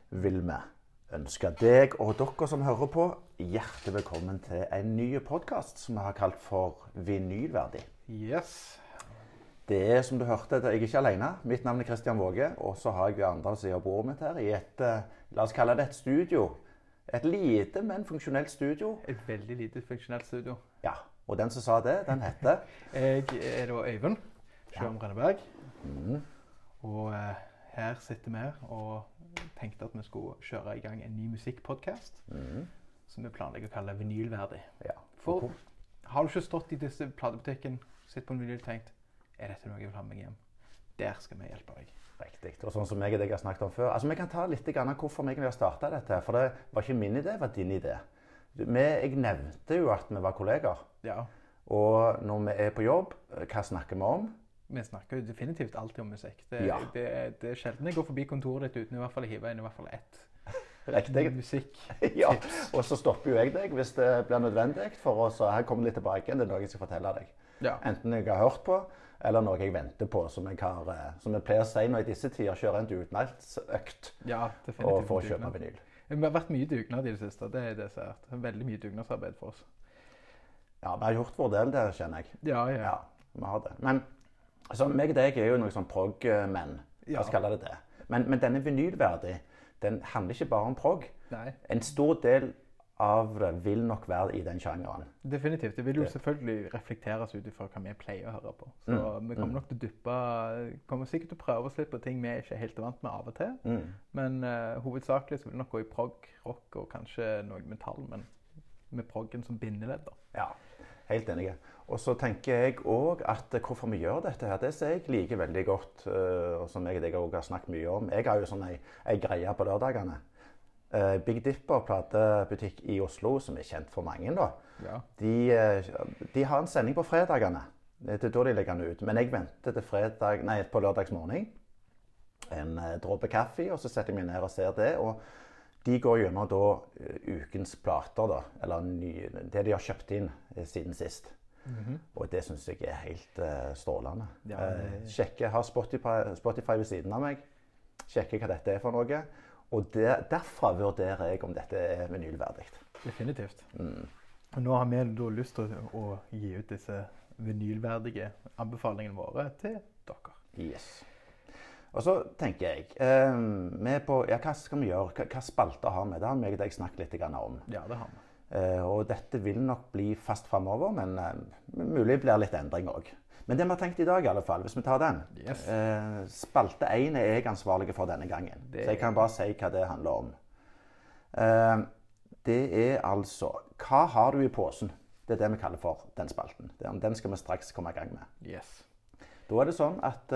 vil vi ønske deg og dere som hører på, hjertelig velkommen til en ny podcast som vi har kalt for Vinylverdig. Yes. Det er, som du hørte, jeg er ikke alene. Mitt navn er Kristian Våge, og så har jeg andre siden av bordet mitt her i et, la oss kalle det et studio. Et lite, men funksjonelt studio. Et veldig lite funksjonelt studio. Ja, og den som sa det, den heter... Jeg er da Øyvind, Sjøen Brenneberg. Mm. Og her sitter vi og tenkte at vi skulle kjøre i gang en ny musikkpodcast, som vi planlegger å kalle Vinylverdig. Ja. For har du ikke stått i disse platebutikken, sitt på en vinyl og tenkt, er dette noe jeg vil ha med meg hjem? Der skal vi hjelpe deg. Riktig. Og sånn som jeg og deg har snakket om før. Altså, vi kan ta litt grann hvorfor vi har startet dette, for det var ikke min idé, det var din idé. Jeg nevnte jo at vi var kolleger. Ja. Og når vi er på jobb, hva snakker vi om? Vi snakker jo definitivt alltid om musikk. Det er sjelden jeg går forbi kontoret ditt uten i hvert fall å hive inn i hvert fall ett. Riktig. Musikk. Ja, og så stopper jo jeg deg hvis det blir nødvendig for oss. Her kommer litt tilbake igjen, det er noe jeg skal fortelle deg. Ja. Enten jeg har hørt på, eller noe jeg venter på, som jeg pleier å si når i disse tider kjører en dugnadsøkt Ja, definitivt. for å kjøpe vinyl. Det har vært mye dugnad i det siste, det er det som er. Det er veldig mye dugnadsarbeid for oss. Ja, vi har gjort vår del der, kjenner jeg. Ja. Vi har det. Men altså, meg og deg er jo noen sånn prog-menn, la oss kalle det det. Men denne vinylverdig, den handler ikke bare om prog. Nei. En stor del av det vil nok være i den sjangeren. Definitivt. Det vil jo selvfølgelig reflekteres ut fra hva vi pleier å høre på. Så vi kommer nok til å dyppe, kommer sikkert til å prøve oss litt på ting vi ikke er helt vant med av og til. Men hovedsakelig så vil det nok gå i prog, rock og kanskje noe metall, men med proggen som bindeledd da. Ja, helt enig. Og så tenker jeg også at hvorfor vi gjør dette her, det ser jeg liker veldig godt, og som jeg og deg også har snakket mye om. Jeg har jo sånn en greie på lørdagene. Big Dipper platebutikk i Oslo, som er kjent for mange da. Ja. De har en sending på fredagene. Det er da de legger den ut. Men jeg venter til på lørdagsmorgen. En dråpe kaffe, og så setter jeg meg ned og ser det. Og de går gjennom da ukens plater da, eller det de har kjøpt inn siden sist. Og det synes jeg er helt strålende. Ja, Sjekker, har Spotify ved siden av meg. Sjekker hva dette er for noe. Og derfra vurderer jeg om dette er vinylverdig. Definitivt. Og nå har vi da lyst til å gi ut disse vinylverdige anbefalingene våre til dere. Yes. Og så tenker jeg, hva skal vi gjøre? Hva spalter har vi? Det har vi og deg snakket litt om. Ja, det har vi. Og dette vil nok bli fast fremover, men mulig blir litt endring også. Men det vi har tenkt i dag i alle fall, hvis vi tar den. Yes. Spalte 1 er jeg ansvarlig for denne gangen. Så jeg kan bare si hva det handler om. Det er altså, hva har du i posen? Det er det vi kaller for den spalten. Den skal vi straks komme i gang med. Yes. Da er det sånn at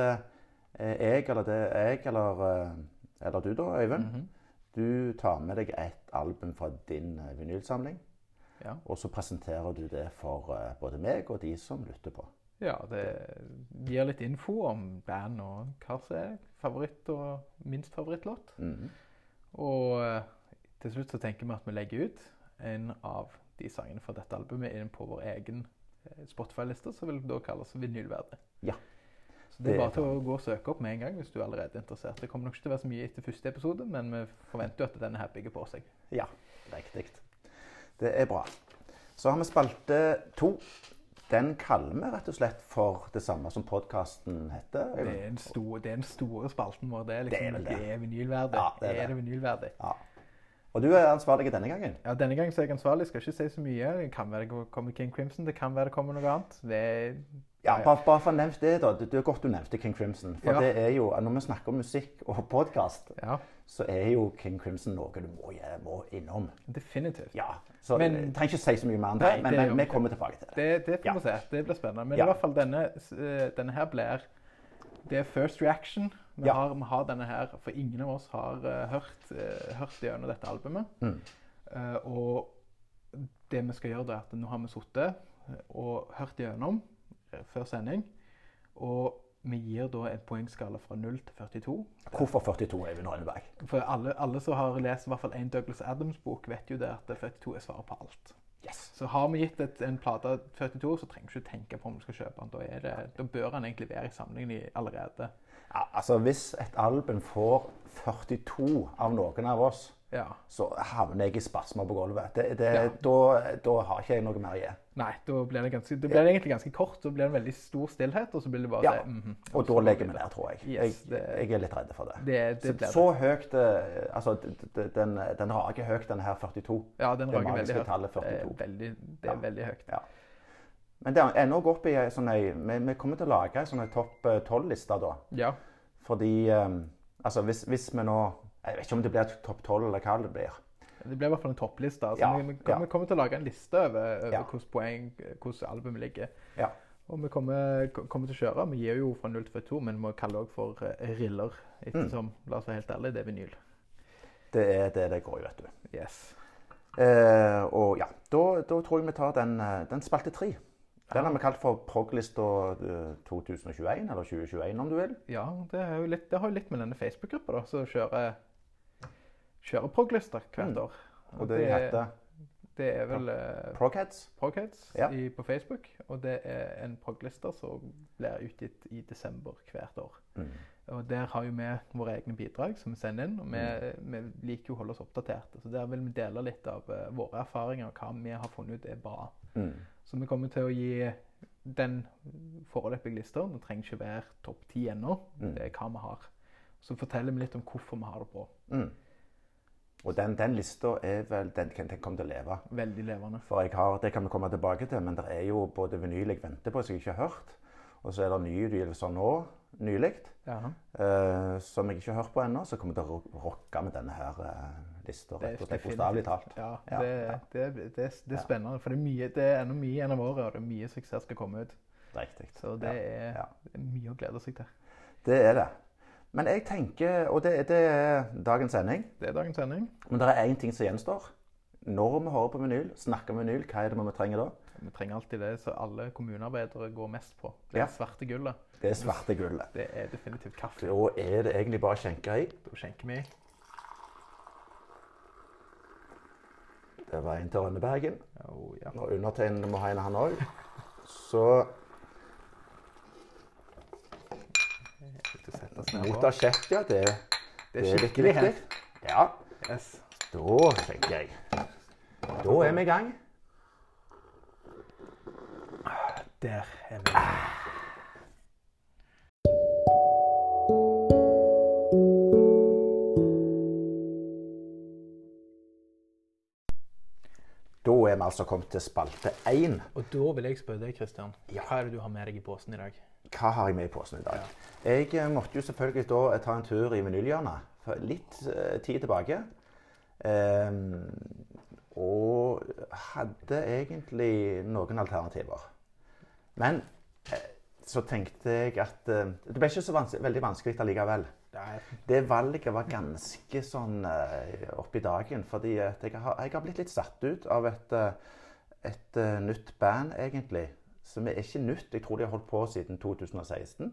eller du da, Øyvind, du tar med deg et album fra din vinylsamling, og så presenterer du det for både meg og de som lytter på. Ja, det gir litt info om band og hva som er favoritt og minst favorittlåt. Og til slutt så tenker vi at vi legger ut en av de sangene fra dette albumet inn på vår egen Spotify-liste, som vil da kalles vinylverdig. Ja. Så det er bare til å gå og søke opp med en gang hvis du allerede er interessert. Det kommer nok ikke til å være så mye etter første episode, men vi forventer jo at denne her bygger på seg. Ja, riktig. Det er bra. Så har vi spalte 2. Den kaller vi rett og slett for det samme som podcasten heter. Det er den store spalten vår. Det er liksom, det er vinylverdig. Ja, det er det vinylverdig. Ja. Og du er ansvarlig denne gangen? Ja, denne gangen så er jeg ansvarlig. Jeg skal ikke si så mye. Det kan være det kommer King Crimson, det kan være det kommer noe annet. Bare for å nevne det da. Det er godt du nevnte King Crimson. For det er jo, når vi snakker om musikk og podcast, så er jo King Crimson noe du må innom. Definitivt. Ja, så jeg trenger ikke si så mye mer om det, men vi kommer tilbake til det. Det får vi se. Det blir spennende. Men i hvert fall denne her blir, det er first reaction. Vi har denne her, for ingen av oss har hørt gjennom dette albumet. Og det vi skal gjøre det er at nå har vi suttet og hørt gjennom før sending, og vi gir da en poengskala fra 0 til 42. Hvorfor 42 er vi nå inne? For alle som har lest i hvert fall en Douglas Adams-bok vet jo det at 42 er svaret på alt. Yes. Så har vi gitt en plate 42, så trenger du ikke tenke på om du skal kjøpe den. Da bør den egentlig være i samlingen allerede. Ja, altså, hvis et album får 42 av noen av oss, Ja. så havner jeg i spasmer på gulvet. Da har ikke jeg noe mer å gi. Nei, da blir det egentlig ganske kort. Da blir det en veldig stor stillhet, og så blir det bare Og da legger vi der, tror jeg. Yes, jeg er litt redd for det. Så høyt, altså, den rager høyt, denne her 42. Ja, den rager veldig høyt. Tallet 42. Det er veldig høyt. Ja. Men det ender også opp i vi kommer til å lage en sånn topp 12-liste da. Ja. Fordi, altså, hvis vi nå, jeg vet ikke om det blir topp 12 eller hva det blir. Det blir i hvert fall en toppliste. Altså, vi kommer til å lage en liste over hvordan albumet ligger. Ja. Og vi kommer til å kjøre. Vi gir jo fra 0 til 42, men vi må kalle det også for riller, ettersom, la oss være helt ærlig, det er vinyl. Det er det går i, vet du. Yes. Og ja, da tror jeg vi tar den spalte 3. Den har vi kalt for Prog-lista 2021, eller 2021 om du vil. Ja, det har jo litt med denne Facebook-gruppa da, så kjører Prog-lister hvert år. Og det heter? Det er vel Progheads på Facebook, og det er en Prog-lister som blir utgitt i desember hvert år. Og der har jo vi våre egne bidrag som vi sender inn, og vi liker jo å holde oss oppdatert. Så der vil vi dele litt av våre erfaringer og hva vi har funnet ut er bra. Så vi kommer til å gi den foreløpige listen. Det trenger ikke være topp 10 ennå. Det er hva vi har. Så forteller vi litt om hvorfor vi har det bra. Og den lista er vel, den kommer til å leve. Veldig levende. For det kan vi komme tilbake til, men det er jo både vinyl jeg venter på, som jeg ikke har hørt. Og så er det nye utgivelser nå, nylig, som jeg ikke har hørt på ennå, så kommer jeg til å rocke med denne her lista, rett og slett bokstavelig talt. Ja, det er spennende, for det er ennå mye gjennom året, og det er mye suksess skal komme ut. Riktig. Så det er mye å glede seg til. Det er det. Men jeg tenker, og det er dagens sending. Det er dagens sending. Men det er en ting som gjenstår. Når vi hører på vinyl, snakker vinyl, hva er det vi trenger da? Vi trenger alltid det, så alle kommunearbeidere går mest på. Det er svarte gullet. Det er svarte gullet. Det er definitivt kaffe. Da er det egentlig bare å skjenke i. Da skjenker vi i. Det var en til Rønnebergen. Oh, ja. Og undertegnede må ha en han også. Så Mot kjeft, ja. Det er skikkelig her. Ja. Yes. Da skjenker jeg. Da er vi i gang. Der er vi. Da er vi altså kommet til spalte 1. Og da vil jeg spørre deg, Kristian. Hva er det du har med deg i posen i dag? Hva har jeg med i posen i dag? Jeg måtte jo selvfølgelig da ta en tur i vinylhjørnet. For litt tid tilbake. Og hadde egentlig noen alternativer. Men så tenkte jeg at det ble ikke så veldig vanskelig allikevel. Det valget var ganske sånn opp i dagen, fordi jeg har blitt litt satt ut av et nytt band egentlig, som er ikke nytt. Jeg tror de har holdt på siden 2016.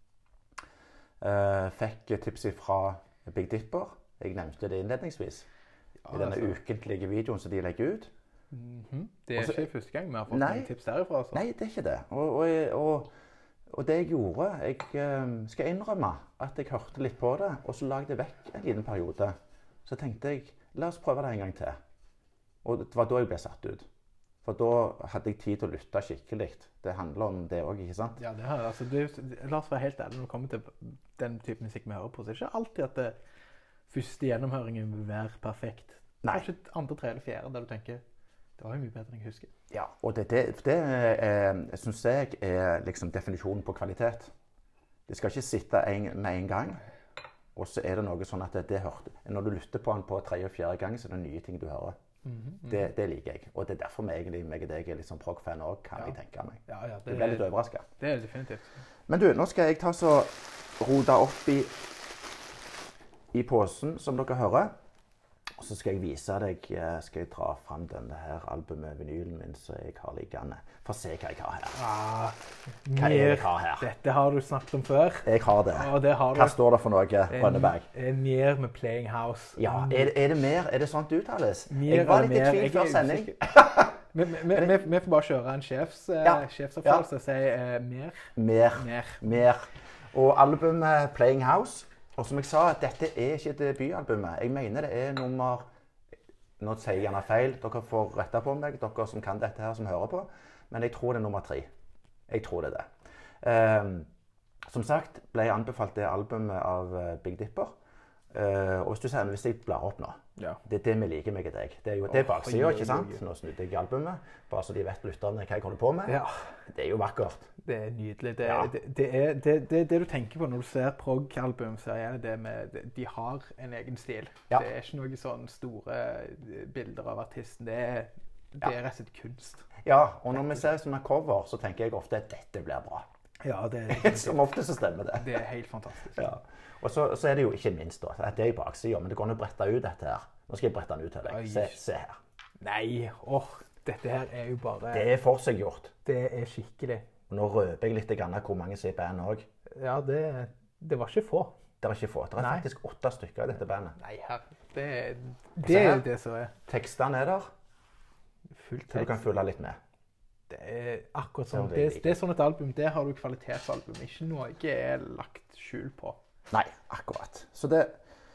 Fikk tips fra Big Dipper. Jeg nevnte det innledningsvis. I denne ukentlige videoen som de legger ut. Det er ikke første gang vi har fått noen tips derifra. Altså. Nei, det er ikke det. Og det jeg gjorde, jeg skal innrømme at jeg hørte litt på det, og så lagde jeg vekk en liten periode. Så tenkte jeg, la oss prøve det en gang til. Og det var da jeg ble satt ut. For da hadde jeg tid til å lytte skikkelig. Det handler om det også, ikke sant? Ja, det har altså, la oss være helt ærlig, når det kommer til den type musikk vi hører på, så er det ikke alltid at det første gjennomhøringen vil være perfekt. Nei. Kanskje andre, tre eller fjerde, der du tenker, det var jo mye bedre enn jeg husker. Ja, og det synes jeg er liksom definisjonen på kvalitet. Det skal ikke sitte med en gang, og så er det noe sånn at når du lytter på den på tredje og fjerde gang, så er det nye ting du hører. Det liker jeg, og det er derfor meg og deg er litt sånn prog-fan også, kan jeg tenke meg. Ja, du ble litt overrasket. Det er definitivt. Men du, nå skal jeg ta så rote opp i posen, som dere hører. Og så skal jeg vise deg, skal jeg dra frem denne her albumet, vinylen min, så jeg har liggende. For se hva jeg har her. Hva er det jeg har her? Dette har du snakket om før. Jeg har det. Hva står det for noe, Rønneberg? Nier med Playing House. Ja, er det mer? Er det sånn det uttales? Nier jeg var litt i tvil før sending. Vi får bare kjøre en sjefsavfølelse og si mer. Mer. Og albumet Playing House. Og som jeg sa, dette er ikke debutalbumet. Jeg mener det er nummer... Nå sier jeg gjerne feil. Dere får rette på meg, dere som kan dette her, som hører på. Men jeg tror det er nummer 3. Jeg tror det er det. Som sagt, ble jeg anbefalt det albumet av Big Dipper. Og hvis jeg blar opp nå, det er det vi liker meg og deg. Det er baksida, ikke sant? Nå snudde jeg albumet, bare så de vet lytterne hva jeg holder på med. Ja. Det er jo vakkert. Det er nydelig. Det du tenker på når du ser prog-album, så er det med, de har en egen stil. Ja. Det er ikke noen sånne store bilder av artisten. Det er rett og slett kunst. Ja, og når vi ser sånne cover, så tenker jeg ofte at dette blir bra. Ja, som ofte så stemmer det. Det er helt fantastisk. Ja. Og så er det jo ikke minst da, at det er i baksida, men det går an å brette ut dette her. Nå skal jeg brette den ut til deg. Se her. Nei, dette her er jo bare... Det er for seg gjort. Det er skikkelig. Og nå røper jeg litt hvor mange som er i band også. Ja, det var ikke få. Det er ikke få. Det er faktisk 8 stykker i dette bandet. Nei, her. Det er jo det som er. Tekstene er der. Fullt tekst. Så du kan følge litt med. Det er akkurat sånn. Det er sånn et album, det har du kvalitetsalbum. Ikke noe jeg er lagt skjul på. Nei, akkurat. Så det...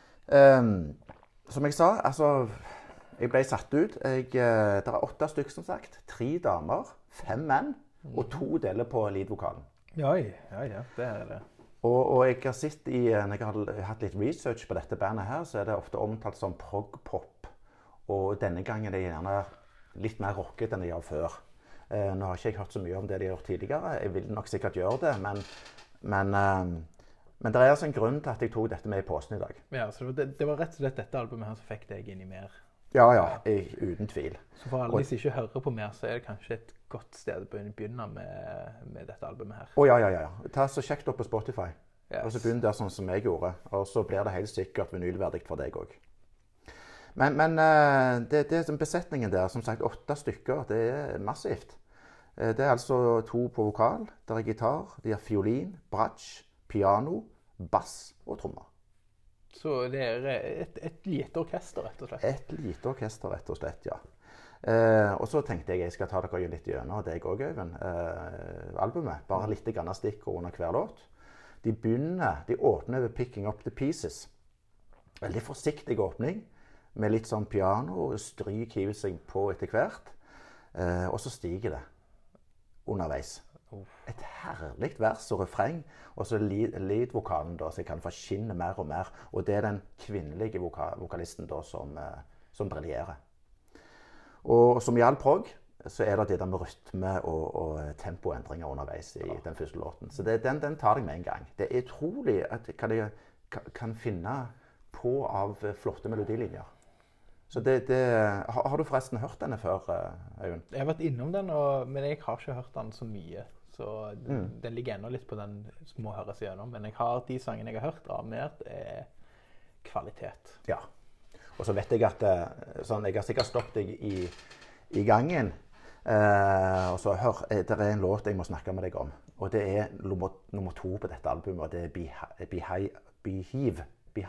som jeg sa, altså... Jeg ble satt ut. Det er 8 stykker som sagt. 3 damer, 5 menn. Og 2 deler på lead-vokalen. Ja, det er det. Og jeg har sett når jeg har hatt litt research på dette bandet her, så er det ofte omtalt som prog-pop. Og denne gangen er det gjerne litt mer rocket enn de gjør før. Nå har ikke jeg hørt så mye om det de har gjort tidligere. Jeg vil nok sikkert gjøre det, men det er altså en grunn til at jeg tok dette med i posten i dag. Ja, så det var rett og slett dette albumet her som fikk deg inn i mer. Ja, uten tvil. Så for alle som ikke hører på mer, så er det kanskje et godt sted å begynne med dette albumet her. Ja. Ta så sjekk det opp på Spotify. Yes. Og så begynn der sånn som jeg gjorde. Og så blir det helt sikkert vinylverdig for deg også. Men det er besetningen der, som sagt 8 stykker, det er massivt. Det er altså 2 på vokal, det er gitar, det er fiolin, bratsj, piano, bass og trommer. Så det er et lite orkester, rett og slett? Et lite orkester, rett og slett, ja. Og så tenkte jeg skal ta dere litt gjennom deg også, Øyvind, albumet. Bare litt grann stikker under hver låt. De åpner ved Picking Up The Pieces. Veldig forsiktig åpning, med litt sånn piano, og stryk hiver seg på etter hvert. Og så stiger det underveis. Et herlig vers og refreng, og så lead-vokalen da, så jeg kan forskinne mer og mer. Og det er den kvinnelige vokalisten da som briljerer. Og som i all prog, så er det der med rytme og tempoendringer underveis i den første låten. Så den tar jeg med en gang. Det er utrolig hva de kan finne på av flotte melodilinjer. Så har du forresten hørt denne før, Øyvind? Jeg har vært innom den, men jeg har ikke hørt den så mye. Så den ligger enda litt på den som må høres igjennom. Men de sangene jeg har hørt av mer, er kvalitet. Ja. Og så vet jeg at jeg har sikkert stoppet deg i gangen. Og så det er en låt jeg må snakke med deg om. Og det er nummer 2 på dette albumet, og det er Beehive.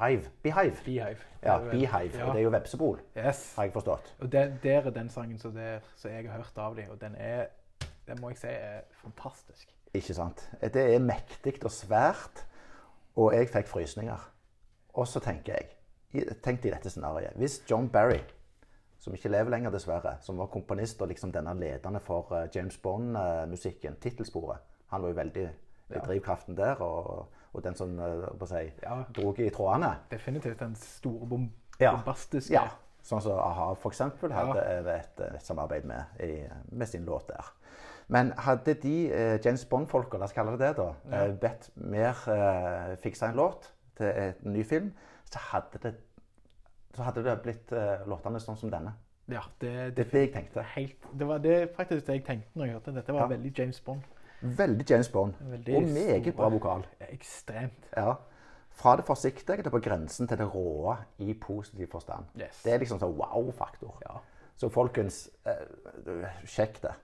Ja, Beehive. Ja. Og det er jo vepsebol, har jeg forstått. Og det er den sangen som jeg har hørt av dem, og den må jeg si er fantastisk. Ikke sant? Det er mektigt og svært, og jeg fikk frysninger. Og så tenker jeg, tenk i dette scenariet, hvis John Barry, som ikke lever lenger dessverre, som var komponist og liksom denne ledende for James Bond-musikken, titelsporet, han var jo veldig i drivkraften der, og den som drog i trådene. Definitivt den store bombastiske. Ja, sånn som A.H.A. for eksempel hadde et samarbeid med sin låt der. Men hadde de James Bond-folka, la oss kalle det da, bedt mer fikse en låt til en ny film, så hadde det blitt låtene sånn som denne. Ja, det er det jeg tenkte. Det var faktisk det jeg tenkte når jeg hørte. Dette var veldig James Bond. Veldig James Bond. Og meget bra vokal. Ekstremt. Ja. Fra det forsiktige til på grensen til det råe i positiv forstand. Yes. Det er liksom sånn wow-faktor. Ja. Så folkens, sjekk det.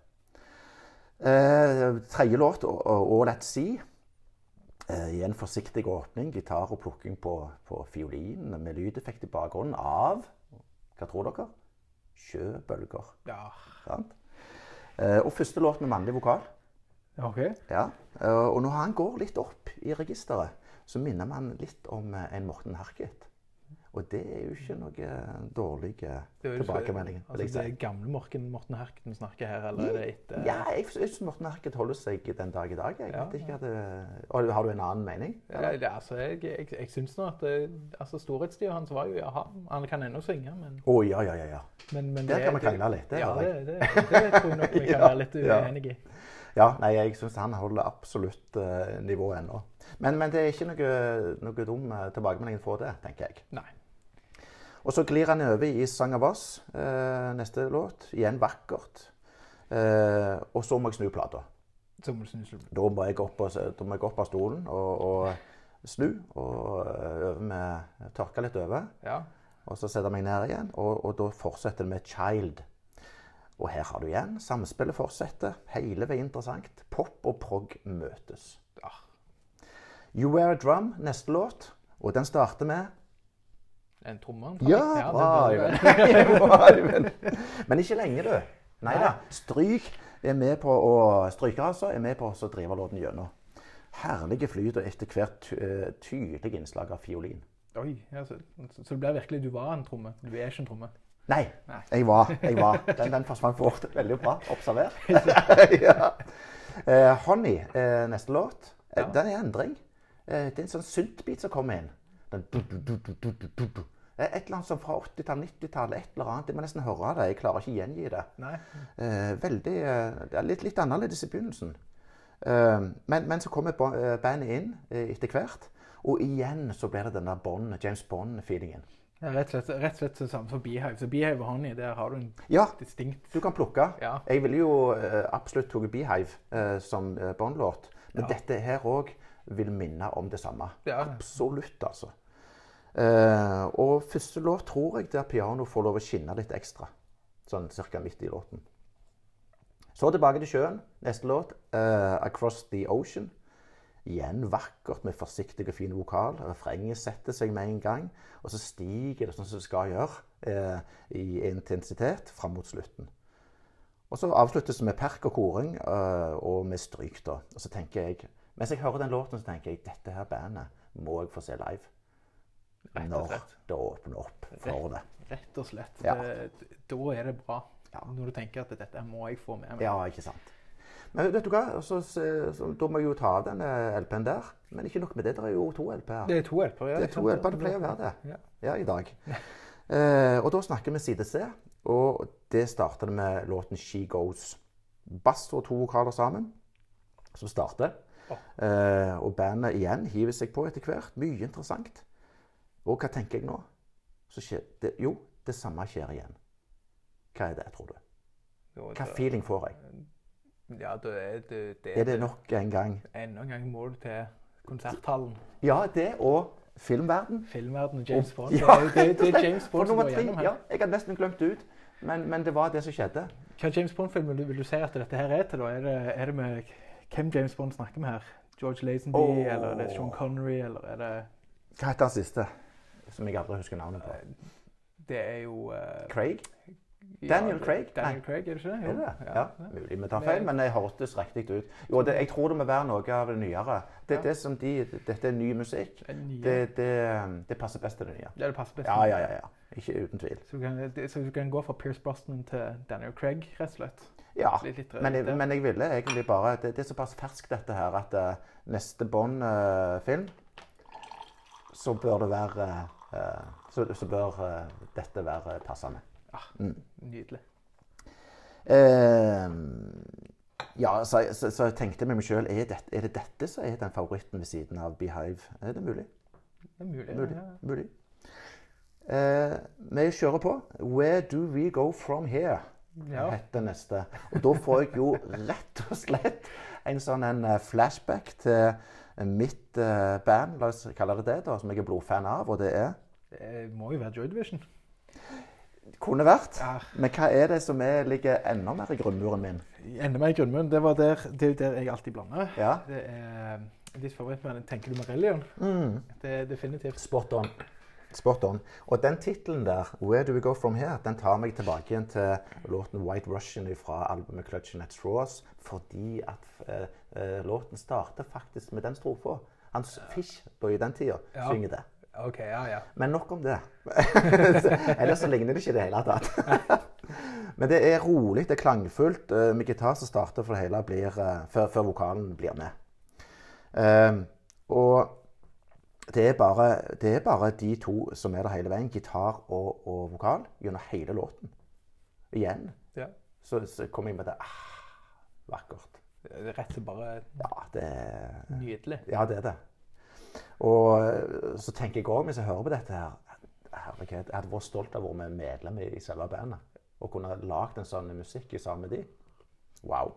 Tredje låt, All At Sea. I en forsiktig åpning, gitar og plukking på fiolin med lydeffekt i bakgrunnen av, hva tror dere? Sjøbølger. Ja. Sant? Og første låt med mannlig vokal. Ok. Ja, og når han går litt opp i registeret, så minner man litt om en Morten Harket. Og det er jo ikke noe dårlig tilbakemelding. Altså det er gamle Morten Harket vi snakker her, eller er det etter? Ja, jeg synes Morten Harket holder seg den dag i dag. Jeg vet ikke at og har du en annen mening? Ja, altså, jeg synes nå at altså, storhetstiden hans var jo, han kan ennå synge, men... Ja. Men der kan vi krangle litt, det tror jeg nok vi kan være litt uenige i. Ja, nei, jeg synes han holder absolutt nivået ennå. Men det er ikke noe dum tilbakemelding for det, tenker jeg. Nei. Og så glir han over i Sang av oss, neste låt. Igjen vakkert. Og så må jeg snu plata. Da må jeg gå opp av stolen og snu, og tørke litt over. Ja. Og så setter jeg meg ned igjen, og da fortsetter det med Child. Og her har du igjen, samspillet fortsetter, hele veien interessant. Pop og prog møtes. Ja. You Wear a Drum, neste låt, og den starter med... En tromme? Ja, bra, Øyvind. Men ikke lenge, du. Neida, Strykeraser er med på å drive låten gjennom. Herlige flyt og etter hvert tydelig innslag av fiolin. Oi, så det ble virkelig, du var en tromme, du er ikke en tromme. Nei, jeg var. Den forsvant fort. Veldig bra, observert. Ja. Honey, neste låt, den er endring. Det er en sånn syntbit som kommer inn. Den et eller annet som fra 80-tallet, 90-tallet, et eller annet. Jeg må nesten høre det, jeg klarer ikke gjengi det. Nei. Det er litt annerledes i begynnelsen. Men så kommer bandet inn etter hvert, og igjen så blir det denne James Bond-feelingen. Ja, rett og slett det samme som Beehive. Så Beehive og Honey, der har du en distinkt... Du kan plukke. Ja. Jeg ville jo absolutt tog Beehive som Bond-låt, men dette her også vil minne om det samme. Ja. Absolutt, altså. Og første låt tror jeg der piano får lov å skinne litt ekstra. Sånn cirka midt i låten. Så tilbake til sjøen. Neste låt, Across the Ocean. Igjen vakkert med forsiktig og fin vokal. Refrenget setter seg med en gang, og så stiger det sånn som det skal gjøre i intensitet frem mot slutten. Og så avsluttes det med perk og koring og med stryk da. Og så tenker jeg, mens jeg hører den låten, så tenker jeg, dette her bandet må jeg få se live. Når det åpner opp for det. Rett og slett. Ja. Da er det bra. Ja. Når du tenker at dette må jeg få med meg. Ja, ikke sant. Men vet du hva, da må jeg jo ta av den LP'en der. Men ikke nok med det, det er jo 2 LP'er. Det er 2 LP'er, ja. Det er 2 LP'er, det pleier å være det. Ja, i dag. Og da snakker vi side C, og det starter med låten She Goes. Bass og 2 vokaler sammen, som starter. Og bandet igjen hiver seg på etter hvert. Mye interessant. Og hva tenker jeg nå? Jo, det samme skjer igjen. Hva er det, tror du? Hva feeling får jeg? Ja, er det nok en gang? Enda en gang må du til konserthallen. Ja, det og filmverden. Filmverden og James Bond. Ja. Det er James Bond som går gjennom her. Ja, jeg har nesten glemt ut, men det var det som skjedde. Hva James Bond-film vil du si at dette her er til da? Er det med hvem James Bond snakker med her? George Lazenby, eller er det Sean Connery, eller er det... Hva heter den siste? Som jeg aldri husker navnet på. Det er jo... Craig? Daniel Craig? Daniel Craig, er det ikke det? Jo. Ja, mulig vi tar feil, men det hørtes riktig ut. Jo, jeg tror det må være noe av det nyere. Dette er ny musikk. Det passer best til det nye. Ja, det passer best. Ja. Ikke uten tvil. Så du kan gå fra Pierce Brosnan til Daniel Craig, rett og slett? Ja, men jeg ville egentlig bare... Det er såpass ferskt dette her, at neste Bond-film, så bør det være... Så bør dette være passende. Nydelig. Ja, så jeg tenkte med meg selv, er det dette som er den favoritten ved siden av Beehive? Er det mulig? Det er mulig. Vi kjører på. Where do we go from here? Heter neste. Og da får jeg jo rett og slett en flashback til mitt band, la oss kalle det det da, som jeg er blodfan av, og det er? Det må jo være Joy Division. Kunne vært, men hva er det som ligger enda mer i grunnmuren min? Enda mer i grunnmuren, det er der jeg alltid blander. Ja. Det er ditt favorittband, tenker du Marillion? Det er definitivt. Spot on. Spot on. Og den titlen der, Where Do We Go From Here, den tar meg tilbake igjen til låten White Russian fra albumet Clutching at Straws, fordi at låten starter faktisk med den strofa. Hans Fishboy i den tiden synger det. Ok, ja. Men nok om det. Ellers så ligner det ikke det hele tatt. Men det er rolig, det er klangfullt, med gitar som starter for det hele blir, før vokalen blir med. Og det er bare de to som er der hele veien, gitar og vokal, gjennom hele låten. Igjen. Ja. Så kommer jeg med det, vakkert. Det er rett og slett bare det nydelig. Ja, det er det. Og så tenker jeg også, hvis jeg hører på dette her, herregud, jeg hadde vært stolt av å være medlem i selve bandet, og kunne lagt en sånn musikk i sammen med de. Wow.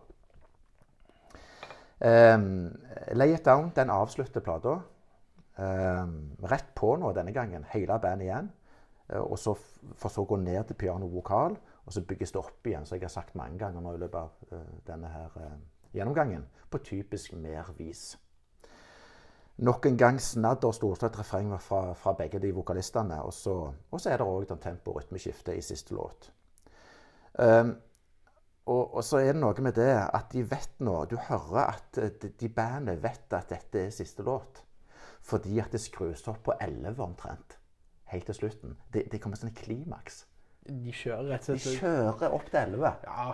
Lay It Down, den avslutter plata. Rett på nå denne gangen, hele bandet igjen. Og så for så gå ned til piano og vokal, og så bygges det opp igjen, så jeg har sagt mange ganger nå i løpet av denne her gjennomgangen, på typisk mer vis. Nok en gang snadd og storslått refreng fra begge de vokalistene, og så er det også den tempo- og rytmeskiftet i siste låt. Og så er det noe med det at de vet nå, du hører at de bandet vet at dette er siste låt, fordi at det skrus opp på 11 omtrent, helt til slutten. Det kommer sånn en klimaks. De kjører rett og slett. De kjører opp til 11. Ja.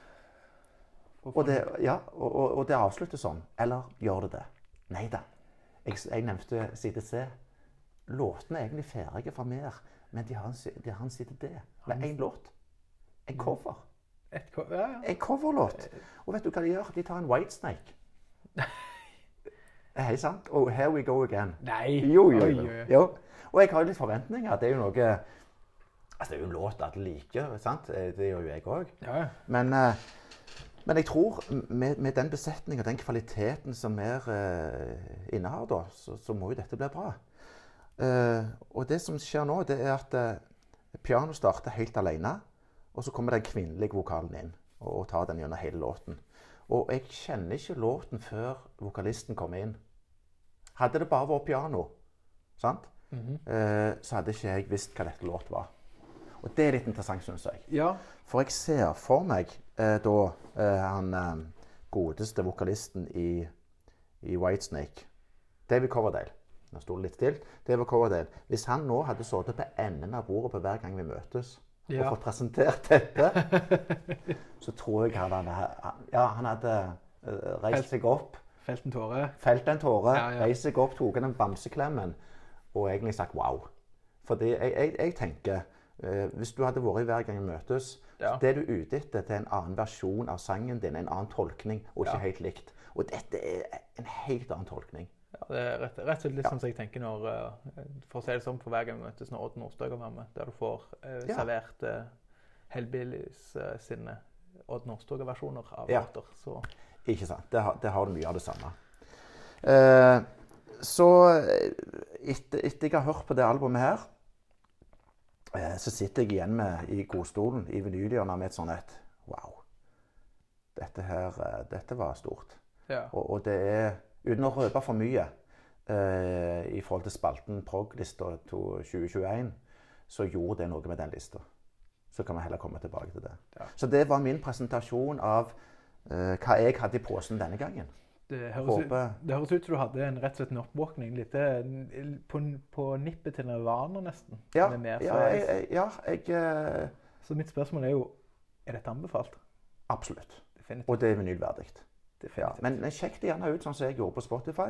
Og det avslutter sånn. Eller gjør det det? Neida. Jeg nevnte side C. Låtene er egentlig ferdige fra mer, men de har en side D. Med en låt. En cover. En coverlåt. Og vet du hva de gjør? De tar en Whitesnake. Hei, sant? Og Here We Go Again. Nei. Jo. Og jeg har jo litt forventninger. Det er jo noe... Altså, det er jo en låt alle liker, sant? Det gjør jo jeg også. Ja. Men jeg tror med den besetningen og den kvaliteten som innehar da, så må jo dette bli bra. Og det som skjer nå, det er at piano starter helt alene, og så kommer den kvinnelige vokalen inn og tar den gjennom hele låten. Og jeg kjenner ikke låten før vokalisten kommer inn. Hadde det bare vært piano, sant? Så hadde ikke jeg visst hva dette låt var. Og det er litt interessant, synes jeg. Ja. For jeg ser for meg han godeste vokalisten i Whitesnake, David Coverdale. Nå stod det litt til. David Coverdale. Hvis han nå hadde sittet på enden av bordet på hver gang vi møtes, og fått presentert dette, så tror jeg han hadde reist seg opp. Felt en tåre. Reist seg opp, tok den bamseklemmen, og egentlig sagt wow. Fordi jeg tenker, hvis du hadde vært i hver gang vi møtes, så det du er ute etter til en annen versjon av sangen din, en annen tolkning, og ikke helt likt. Og dette er en helt annen tolkning. Ja, det er rett og slett litt som jeg tenker når, for å si det sånn, på hver gang vi møtes når Odd Nordstoga var med, der du får servert Hellbillies sine Odd Nordstoga-versjoner av låter. Så. Ikke sant, det har du mye av det samme. Så etter jeg har hørt på det albumet her, så sitter jeg igjen i godstolen i vinylhjørnet med et sånt wow, dette var stort. Ja. Og det er, uten å røpe for mye, i forhold til spalten Prog-lista 2021, så gjorde det noe med den lista. Så kan vi heller komme tilbake til det. Ja. Så det var min presentasjon av hva jeg hadde i påsen denne gangen. Det høres ut som du hadde rett og slett en oppvåkning, litt på nippet til Nirvana nesten. Så mitt spørsmål er jo, er dette anbefalt? Absolutt. Definitivt. Og det er vinylverdigt. Ja. Men sjekk det gjerne ut sånn som jeg gjorde på Spotify.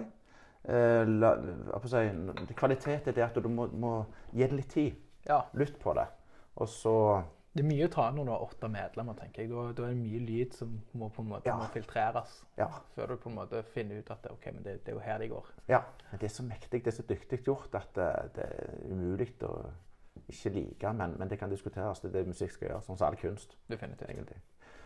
Kvalitet er det at du må gi det litt tid. Ja. Lytt på det. Og så... Det er mye å ta når du har 8 medlemmer, tenker jeg. Da er det mye lyd som må på en måte må filtreres. Ja. Før du på en måte finner ut at men det er jo her det går. Ja, men det er så mektig, det er så dyktig gjort at det er umulig å ikke like, men det kan diskuteres. Det er det musikk skal gjøre, sånn som all kunst. Definitivt. Egentlig.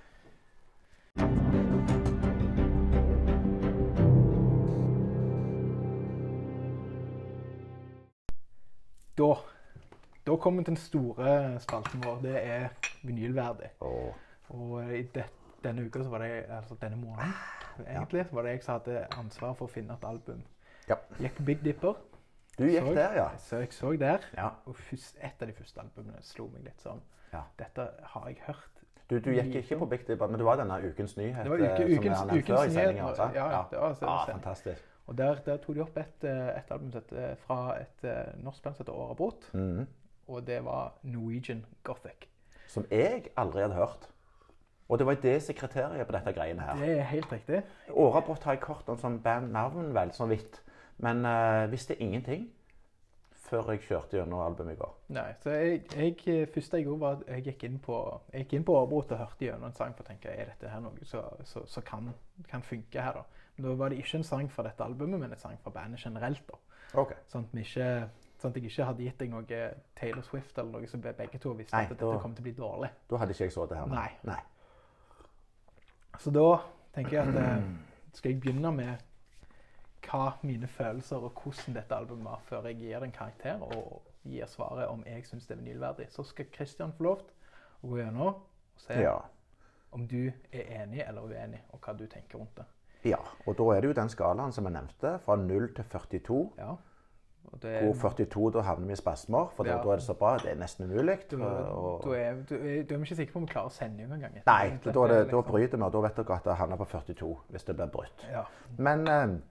Da kommer vi til den store spalten vår. Det er vinylverdig. Og i denne uka, så var det, altså denne måneden egentlig, så var det jeg som hadde ansvar for å finne et album. Ja. Gikk på Big Dipper. Du gikk der, ja. Så jeg så der, Ja. og et av de første albumene slo meg litt sånn. Ja. Dette har jeg hørt. Du gikk ikke på Big Dipper, men det var denne Ukens Nyhet Det var som jeg har nevnt før i sendingen. nyhet. Altså. Ja, det var sending. Fantastisk. Og der tok de opp et album fra et norsk band som heter Årabrot. Og det var Norwegian Gothic. Som jeg aldri hadde hørt. Og det var det sekretariet på dette greiene her. Det er helt riktig. Årabrot har jeg hørt om som bandnavn vel, så vidt. Men visste ingenting før jeg kjørte gjennom albumet i går. Nei, så første jeg gjorde var at jeg gikk inn på Årabrot og hørte gjennom en sang for å tenke, er dette her noe som kan funke her da? Men da var det ikke en sang fra dette albumet, men en sang fra bandet generelt da. Ok. Sånn at jeg ikke hadde gitt deg noe Taylor Swift eller noe som begge to visste at dette kom til å bli dårlig. Da hadde ikke jeg så det her. Nei. Så da tenker jeg at skal jeg begynne med hva mine følelser og hvordan dette albumet var før jeg gir det en karakter og gir svaret om jeg synes det er vinylverdig. Så skal Christian få lov til å gå gjennom og se om du er enig eller uenig og hva du tenker rundt det. Ja, og da er det jo den skalaen som jeg nevnte, fra 0 til 42. Ja. Hvor 42 da havner vi i spasmer, for da er det så bra, det er nesten umulig. Da er vi ikke sikre på om vi klarer å sende en gang. Nei, da bryter vi, og da vet dere at det havner på 42 hvis det blir brutt. Ja. Men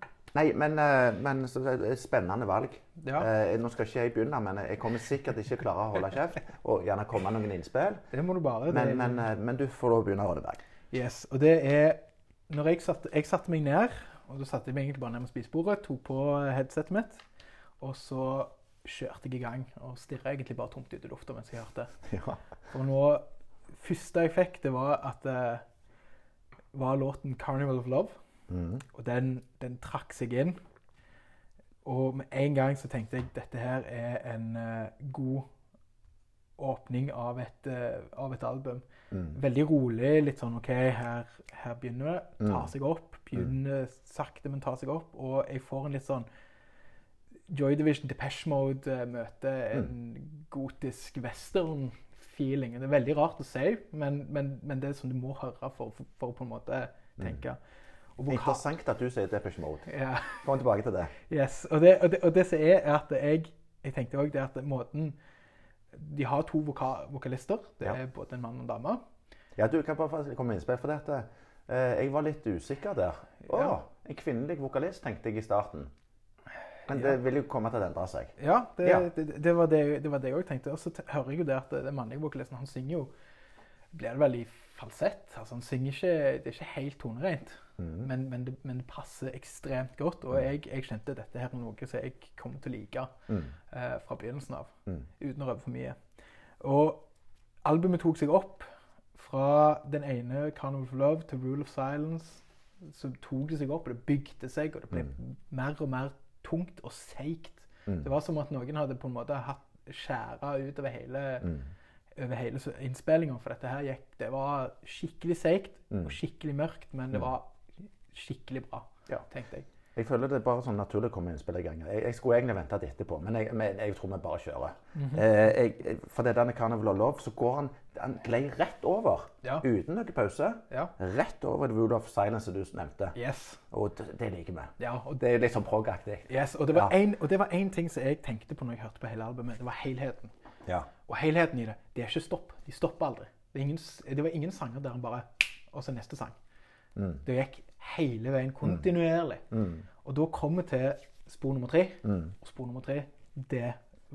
så det er et spennende valg. Ja. Nå skal ikke jeg begynne, men jeg kommer sikkert ikke klare å holde kjeft, og gjerne komme noen innspill. Det må du bare. Men du får da begynne, Rønneberg. Yes, og det er, når jeg satte meg ned, og da satte jeg meg egentlig bare ned med spisebordet, tok på headsetet mitt, og så kjørte jeg i gang, og stirret egentlig bare tomt ut i lufta mens jeg hørte. Ja. Og nå, første jeg fikk, det var at det var låten Carnival of Love, og den trakk seg inn, og med en gang så tenkte jeg, dette her er en god åpning av et album. Veldig rolig, litt sånn, ok, her begynner det, ta seg opp, begynner sakte, men ta seg opp, og jeg får en litt sånn Joy Division Depeche Mode møter en gotisk western-feeling. Det er veldig rart å si, men det er sånn du må høre for å på en måte tenke. Interessant at du sier Depeche Mode. Ja. Kom tilbake til det. Yes, og det som er at jeg tenkte også det at måten, de har to vokalister, det er både en mann og en dame. Ja, du kan bare komme med innspill for dette. Jeg var litt usikker der. En kvinnelig vokalist tenkte jeg i starten. Men det vil jo komme til å endre seg. Ja, det var det jeg også tenkte. Og så hører jeg jo det at den mannlige vokalisten, han synger jo, blir det veldig falsett. Altså han synger ikke, det er ikke helt tonerent, men det passer ekstremt godt. Og jeg kjente dette her er noe som jeg kommer til å like fra begynnelsen av, uten å røve for mye. Og albumet tok seg opp fra den ene Carnival of Love til Rule of Silence. Så tok det seg opp, og det bygde seg, og det ble mer og mer tungt og seigt. Det var som at noen hadde på en måte hatt skjæra ut over hele innspillingen, for dette her det var skikkelig seigt og skikkelig mørkt, men det var skikkelig bra, tenkte jeg. Jeg føler det er bare sånn naturlig å komme inn i gang. Jeg skulle egentlig vente det etterpå, men jeg tror vi bare kjører. For det denne Carnival of Love, så går han glei rett over, uten noen pause, rett over The Rule of Silence som du nevnte. Yes. Og det liker vi. Ja, og det er litt sånn prog-aktig. Yes, og det var en ting som jeg tenkte på når jeg hørte på hele albumet, det var helheten. Ja. Og helheten i det er ikke stopp. De stopper aldri. Det var ingen sanger der han bare, og så neste sang. Det gikk hele veien kontinuerlig. Og da kom vi til spor nummer 3, og spor nummer 3, det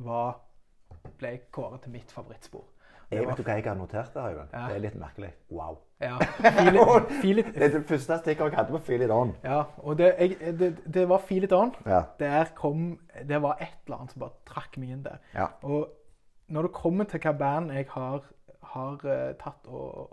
ble kåret til mitt favorittspor. Vet du hva jeg har notert der, Øyvind? Ja. Det er litt merkelig. Wow. Ja. Det er det første stikker jeg hadde på Feel It On. Ja, og det var Feel It On. Ja. Det var et eller annet som bare trakk meg inn der. Ja. Og når det kommer til hva band jeg har tatt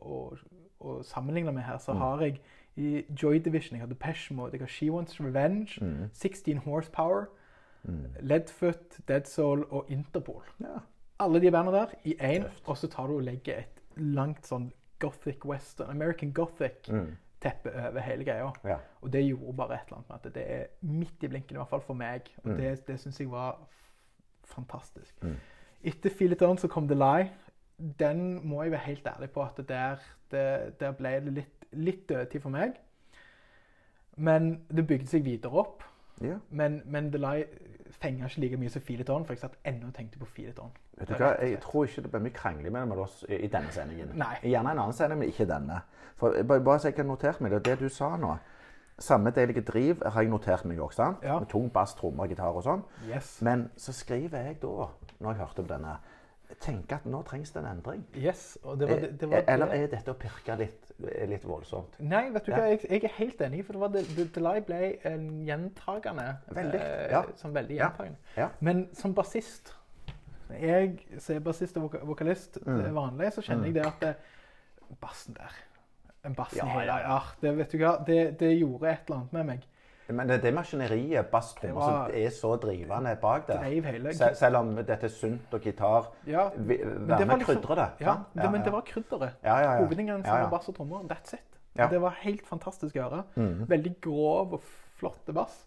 og sammenlignet med her, så har jeg i Joy Division, jeg har Depeche Mode, jeg har She Wants Revenge, 16 Horsepower, Leadfoot, Dead Soul og Interpol. Ja. Alle de bandene der i en, og så tar du og legger et langt sånn Gothic Western, American Gothic teppe over hele greia. Ja. Og det gjorde bare et eller annet med at det er midt i blinken, i hvert fall for meg. Og det synes jeg var fantastisk. Etter Feel It On så kom The Lie. Den må jeg være helt ærlig på at der ble det litt dødtid for meg. Men det bygde seg videre opp. Ja. Men The Lie fenget ikke like mye som Fileton, for jeg satt ennå og tenkte på Fileton. Vet du hva, jeg tror ikke det blir mye krangling mellom oss i denne sendingen. Nei. Gjerne en annen sending, men ikke denne. For bare så jeg kan notert meg det du sa nå. Samme delige driv har jeg notert meg også, sant? Ja. Med tung bass, trommer, gitar og sånn. Yes. Men så skriver jeg da, når jeg hørte på denne, tenker at nå trengs det en endring. Yes, og det var Eller er dette å pirke litt voldsomt? Nei, vet du hva, jeg er helt enig, for det var Delay ble en gjentagende. Veldig, ja. Som veldig gjentagende. Ja. Men som bassist, jeg som er bassist og vokalist til vanlig, så kjenner jeg det at bassen der, en bassen det vet du hva, det gjorde et eller annet med meg. Men det maskineriet, basstrommer, som er så drivende bak der. Drev hele. Selv om dette er sunt og gitar, være med krydre det. Ja, men det var krydderet. Hovedingen som var bass og trommer, that's it. Det var helt fantastisk å høre. Veldig grov og flotte bass.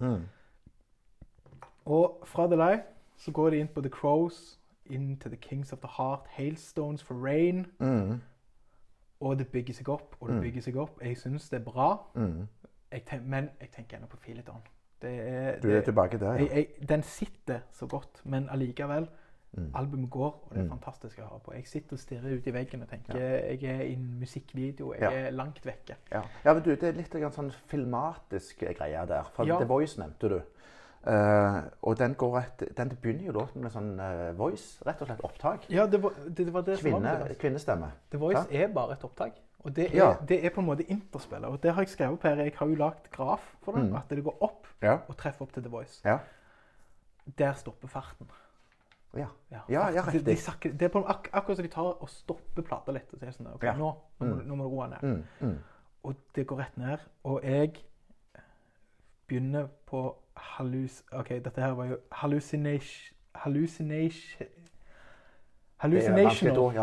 Og fra Delay så går de inn på The Crows, into The Kings of the Heart, Hailstones for Rain. Og det bygger seg opp, og det bygger seg opp. Jeg synes det er bra. Men jeg tenker ennå på Fileton. Du er tilbake der, ja. Den sitter så godt, men allikevel, albumet går, og det er fantastisk å høre på. Jeg sitter og stirrer ut i veggen og tenker, jeg er i en musikkvideo, jeg er langt vekke. Ja, men du, det er litt sånn filmatisk greie der. For The Voice nevnte du. Og den begynner jo låten med sånn voice, rett og slett opptak. Ja, det var det som var med det. Kvinnestemme. The Voice er bare et opptak. Og det er på en måte interspillet, og det har jeg skrevet på her. Jeg har jo lagt graf for det, at det går opp og treffer opp til The Voice. Ja. Der stopper farten. Ja, riktig. Det er akkurat som de tar og stopper plata litt, og sier sånn, ok, nå må du roe ned. Og det går rett ned, og jeg begynner på dette her var jo hallucinational.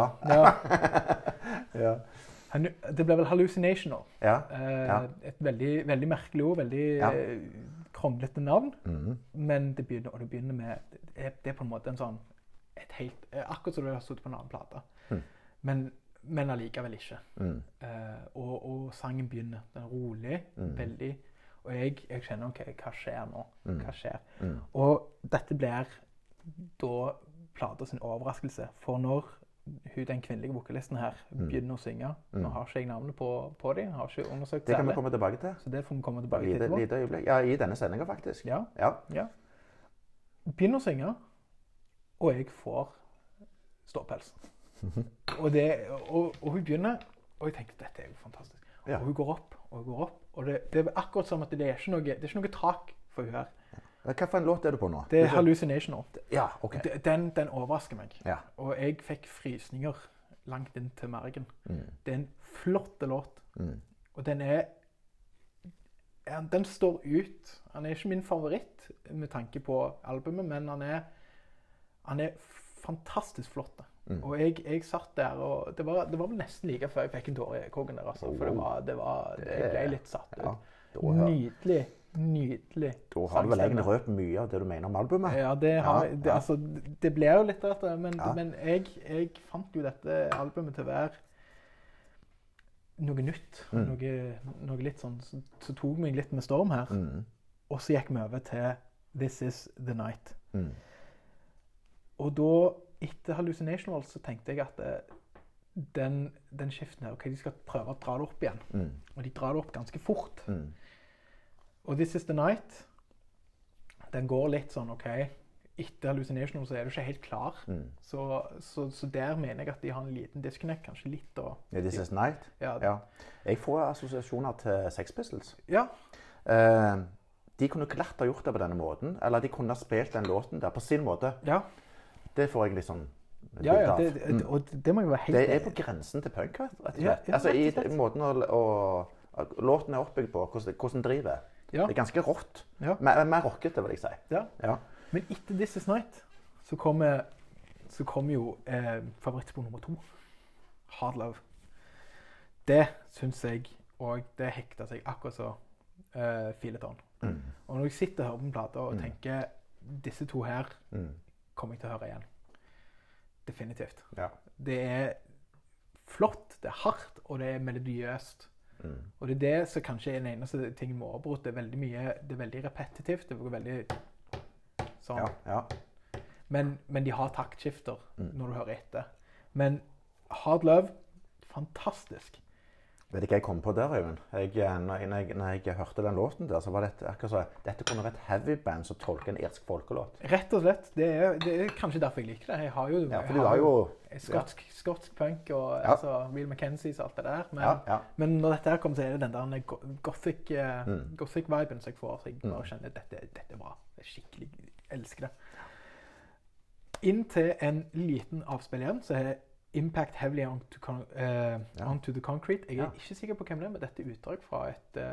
Ja. Det ble vel hallucinational. Et veldig, veldig merkelig ord, veldig kronglete navn. Men det begynner med, det er på en måte en sånn, akkurat som du har stått på en annen plate. Men allikevel ikke. Og sangen begynner, den er rolig, veldig, og jeg kjenner, ok, hva skjer nå? Hva skjer? Og dette blir da plata sin overraskelse, for når den kvinnelige vokalisten her begynner å synge. Nå har ikke jeg navnet på dem, har ikke undersøkt det. Det kan vi komme tilbake til. Så det får vi komme tilbake til etterpå. Lite øyeblikk. Ja, i denne sendingen faktisk. Ja. Begynner å synge, og jeg får ståpels. Og hun begynner, og jeg tenkte, dette er jo fantastisk. Og hun går opp, og det er akkurat som at det er ikke noe tak for hun her. Hva for en låt er du på nå? Det er Hallucinational. Ja, ok. Den overrasker meg. Ja. Og jeg fikk frysninger langt inn til margen. Det er en flott låt. Og den står ut. Han er ikke min favoritt med tanke på albumet, men han er fantastisk flott. Og jeg satt der, og det var vel nesten like før jeg fikk en tår i koggen der, altså. For jeg ble litt satt ut. Nydelig. Da har du vel egentlig røpt mye av det du mener om albumet? Ja, det ble jo litt dette, men jeg fant jo dette albumet til å være noe nytt, noe litt sånn, så tok meg litt med storm her, og så gikk vi over til This Is The Night. Og da, etter Hallucinational, så tenkte jeg at den skiften her, ok, de skal prøve å dra det opp igjen, og de drar det opp ganske fort. Og This Is The Night, den går litt sånn, ok, etter Hallucinational så er du ikke helt klar. Så der mener jeg at de har en liten disconnect, kanskje litt. This Is The Night? Ja. Jeg får assosiasjoner til Sex Pistols. Ja. De kunne glatt ha gjort det på denne måten, eller de kunne ha spilt den låten der på sin måte. Ja. Det får jeg litt sånn og det må jo være helt... Det er på grensen til punk, rett og slett. Altså i måten låten er oppbygd på, hvordan den driver. Det er ganske rått. Mer rockete, vil jeg si. Ja. Men etter This Is Night så kom jo favorittspor nummer 2. Hard Love. Det synes jeg, og det hekta seg akkurat så Fileton. Og når jeg sitter her på en plate og tenker, disse to her kommer jeg til å høre igjen. Definitivt. Det er flott, det er hardt, og det er melodiøst. Og det er det som kanskje er den eneste tingen med overbrutt. Det er veldig repetitivt, det er veldig sånn. Ja. Men de har taktskifter når du hører etter. Men Hard Love, fantastisk. Vet ikke hva jeg kom på der, Øyvind. Når jeg hørte den låten der, så var dette akkurat så, dette kunne vært et heavy band som tolker en irsk folkelåt. Rett og slett. Det er kanskje derfor jeg liker det. Jeg har jo, for du har jo skotsk punk og altså, Will McKenzie og alt det der. Men når dette her kommer, så er det den der gothic-viben som jeg får. Så jeg bare kjenner dette er bra. Det er skikkelig, jeg elsker det. Inntil en liten avspill igjen, så er Impact Heavily Onto the Concrete. Jeg er ikke sikker på hvem det er, men dette er utdrag fra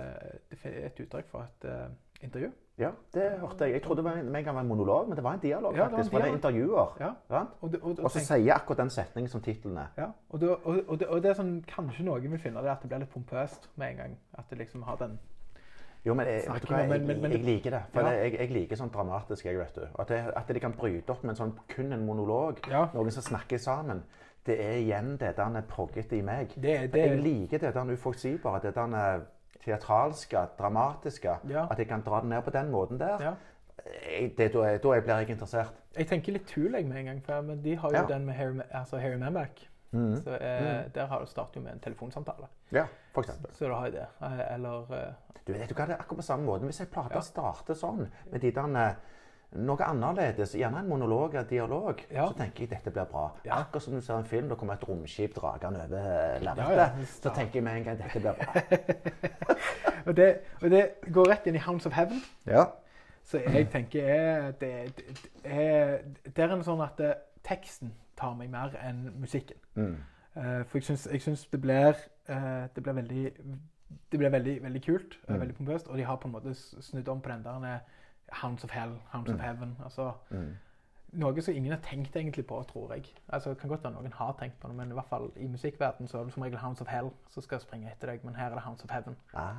et intervju. Ja, det hørte jeg. Jeg trodde det var en monolog, men det var en dialog faktisk. Det var intervjuer. Ja. Og så sier akkurat den setningen som titelen er. Ja, og det er sånn, kanskje noen vil finne det at det blir litt pompøst med en gang. At det liksom har den... Jo, men jeg liker det. For jeg liker sånn dramatisk, jeg vet du. At de kan bryte opp med kun en monolog. Noen som snakker sammen. Det er igjen det der proggete i meg. Jeg liker det der uforutsigbare, det der teatralske, dramatiske. At jeg kan dra det ned på den måten der. Da blir jeg interessert. Jeg tenker litt Tool med en gang, men de har jo den med Harry Mamak. Så der har du startet med en telefonsamtale. Ja, for eksempel. Så da har jeg det. Eller... Du vet hva, det er akkurat på samme måte. Hvis jeg plater starter sånn, med de der noe annerledes, gjerne en monolog eller dialog, så tenker jeg dette blir bra. Akkurat som du ser en film, da kommer et romskip dragende over lerretet, så tenker jeg med en gang dette blir bra. og det går rett inn i Hounds of Heaven. Ja. Så jeg tenker det er en sånn at teksten tar meg mer enn musikken. For jeg synes det blir veldig kult, veldig pompøst, og de har på en måte snudd om på den der Hounds of Hell, Hounds of Heaven, altså noe som ingen har tenkt egentlig på, tror jeg. Altså, det kan godt være noen har tenkt på det, men i hvert fall i musikkverden så er det som regel Hounds of Hell som skal springe etter deg, men her er det Hounds of Heaven.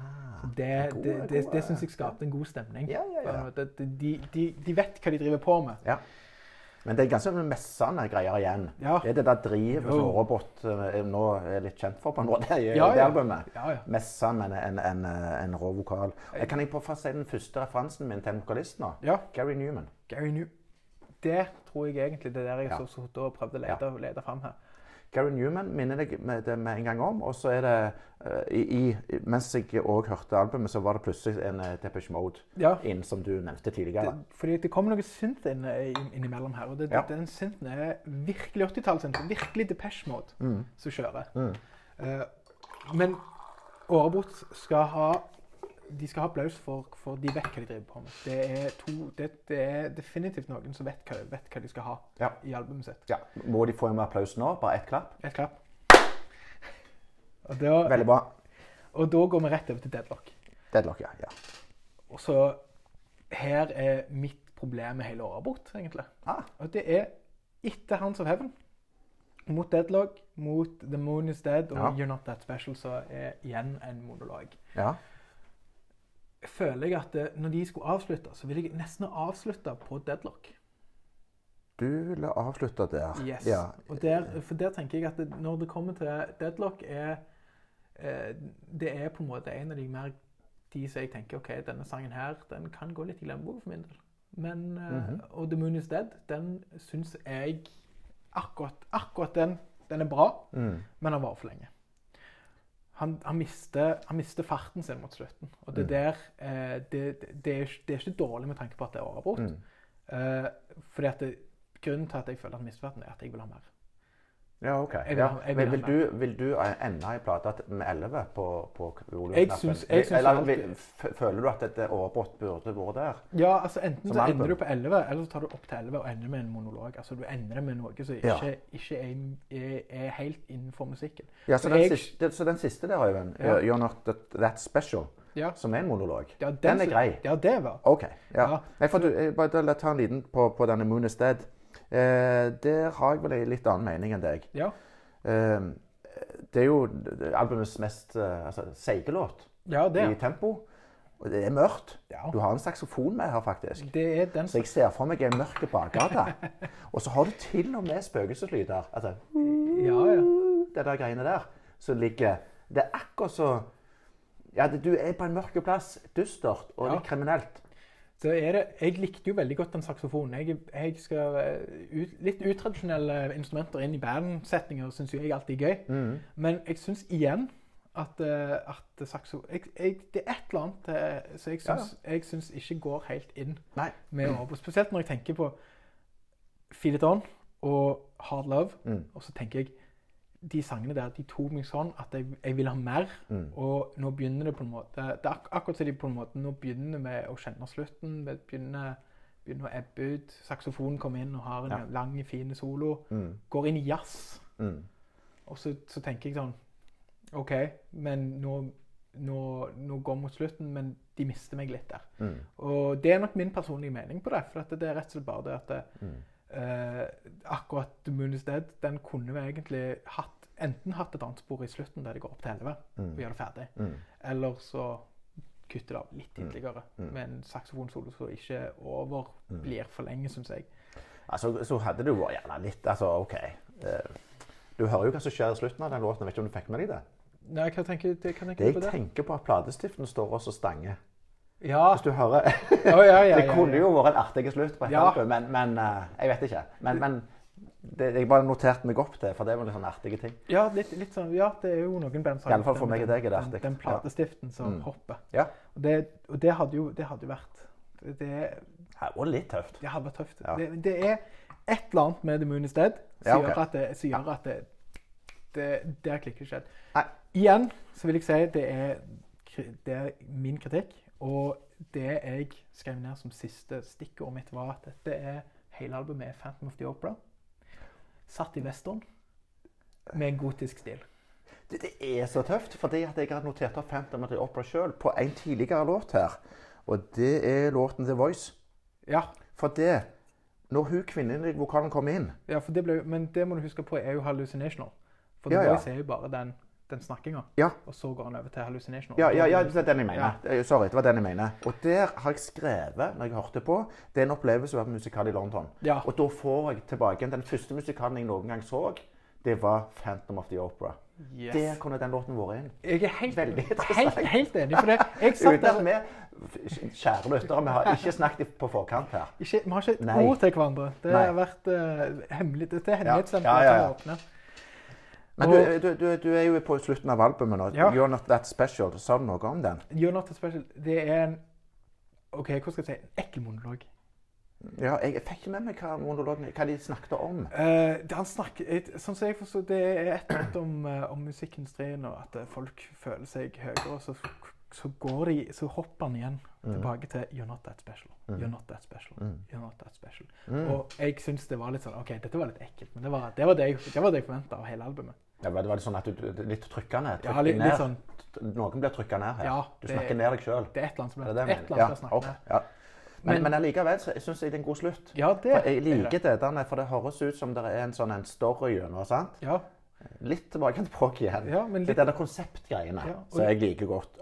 Det synes jeg skapte en god stemning. De vet hva de driver på med. Ja. Men det er ganske messende greier igjen. Det er det der drivet som Robot nå er litt kjent for på en måte i det albumet. Messende med en rå vokal. Kan jeg få si den første referansen min til en vokalist nå? Gary Newman. Det tror jeg egentlig det der jeg så da prøvde å lede frem her. Gary Newman minner jeg med en gang om, og så er det, mens jeg også hørte albumet, så var det plutselig en Depeche Mode inn, som du nevnte tidligere. Fordi det kommer noe synth innimellom her, og den synthen er virkelig 80-tallssynth, virkelig Depeche Mode som kjører. Men Årebot de skal ha applaus for de vet hva de driver på med. Det er definitivt noen som vet hva de skal ha i albumet sitt. Ja. Må de få en applaus nå? Bare ett klapp? Ett klapp. Veldig bra. Og da går vi rett over til Deadlock. Deadlock, ja. Og så her er mitt problem med hele Årebot, egentlig. Og det er etter Hounds of Heaven, mot Deadlock, mot The Moon is Dead og You're Not That Special, så er igjen en monolog. Ja. Føler jeg at når de skulle avslutte, så ville jeg nesten avslutte på Deadlock. Du ville avslutte der? Yes. Ja. For der tenker jeg at når det kommer til Deadlock, det er på en måte en av de mer de som jeg tenker, ok, denne sangen her, den kan gå litt i glemmeboken for min del. Men, og The Moon is Dead, den synes jeg akkurat den er bra, men den var for lenge. Han mister farten sin mot slutten, og det er ikke dårlig med tanke på at det er Årebot. Fordi at grunnen til at jeg føler at han mister farten er at jeg vil ha mer. Ja, ok. Men vil du ende i plata med 11 på volumknappen? Eller føler du at dette Årebot burde vært der? Ja, altså enten så ender du på 11, eller så tar du opp til 11 og ender med en monolog. Altså du ender med noe som ikke er helt innenfor musikken. Ja, så den siste der, Øyvind, You're Not That Special, som er en monolog, den er grei? Ja, det var. Ok, ja. Nei, for bare ta en liten på denne Moon is Dead. Der har jeg vel en litt annen mening enn deg. Ja. Det er jo albumets mest seigelåt i tempo. Og det er mørkt. Ja. Du har en saxofon med her, faktisk. Det er den. Så jeg ser for meg en mørke bakgata. Og så har du til og med spøkelseslyder. Altså, det der greiene der. Så ligger... Det er akkurat så... Ja, du er på en mørke plass. Dystert og litt kriminelt. så jeg likte jo veldig godt den saksofonen. Jeg skal litt utradisjonelle instrumenter inn i bandsetninger, synes jo jeg alltid er gøy. Men jeg synes igjen at saxofon... det et eller annet så jeg synes ikke går helt inn med å... Spesielt når jeg tenker på Feel It On og Hard Love, og så tenker jeg de sangene der, de tog meg sånn at jeg vil ha mer, og nå begynner det på en måte, det akkurat som de på en måte nå begynner med å kjenne slutten, begynner å ebbe ut, saksofonen kommer inn og har en lang, fin solo, går inn i jazz, og så tenker jeg sånn, ok, men nå går mot slutten, men de mister meg litt der. Og det er nok min personlige mening på det, for at det er rett og slett bare det at akkurat The Moon is Dead, den kunne vi egentlig enten hatt et annet spor i slutten der det går opp til 11 og gjør det ferdig, eller så kutter det av litt tidligere med en saxofonsolo så ikke blir for lenge, synes jeg. Altså, så hadde du vært gjerne litt, altså ok, du hører jo hva som skjer i slutten av den låten, jeg vet ikke om du fikk med deg det? Nei, hva tenker du på det? Jeg tenker på at platestiften står også stanger. Ja. Hvis du hører. Det kunne jo vært en artig slutt på et album, men jeg vet ikke. Men jeg bare noterte meg opp til, for det var litt sånne artige ting. Ja, litt sånn, ja, det er jo noen band som... I alle fall for meg og deg er det artig. Den platestiften som hopper. Ja. Og det hadde jo vært... Det var litt tøft. Det hadde vært tøft. Ja. Det er et eller annet med The Moon is Dead som gjør at det klikker ikke skjedd. Igjen så vil jeg si det er min kritikk. Og det jeg skrev ned som siste stikkord mitt var at dette er hele albumet Phantom of the Opera. Satt i western med en gotisk stil. Det er så tøft, fordi at jeg har notert opp Phantom of the Opera selv på en tidligere låt her. Og det er låten The Voice. Ja. For det, når kvinnen i vokalen kom inn... Ja, men det må du huske på er jo hallucinational. For The Voice er jo bare den snakkingen, og så går han over til hallucination. Ja, det er den jeg mener. Sorry, det var den jeg mener. Og der har jeg skrevet, når jeg hørte på, det er en opplevelse å være på musikal i London. Ja. Og da får jeg tilbake den første musikalen jeg noen gang så, det var Phantom of the Opera. Yes. Der kunne den låten vært inn. Jeg er helt enig for det. Jeg satt der med, kjære lyttere, vi har ikke snakket på forkant her. Vi har ikke et ord til hverandre. Det har vært hemmelig. Det er hemmelighetsstemt. Men du er jo på slutten av albumet nå. You're Not That Special. Sa du noe om den? You're Not That Special. Det er en... Ok, hva skal jeg si? En ekkel monolog. Ja, jeg fikk ikke med meg hva de snakket om. Sånn som jeg forstår, det er et eller annet om musikkindustrien, og at folk føler seg høyere, og så hopper han igjen tilbake til You're Not That Special. You're Not That Special. You're Not That Special. Og jeg synes det var litt sånn, ok, dette var litt ekkelt, men det var det jeg forventet av hele albumet. Ja, var det sånn at du litt trykkende? Ja, litt sånn. Noen blir trykket ned her. Ja, du snakker ned deg selv. Det er et eller annet som blir snakket ned. Ja. Men allikevel så synes jeg det er en god slutt. Ja, det for jeg liker det, for det høres ut som det er en sånn story gjennom, sant? Ja. Litt tilbake til Prog igjen. Ja, det er det konseptgreiene som jeg liker godt.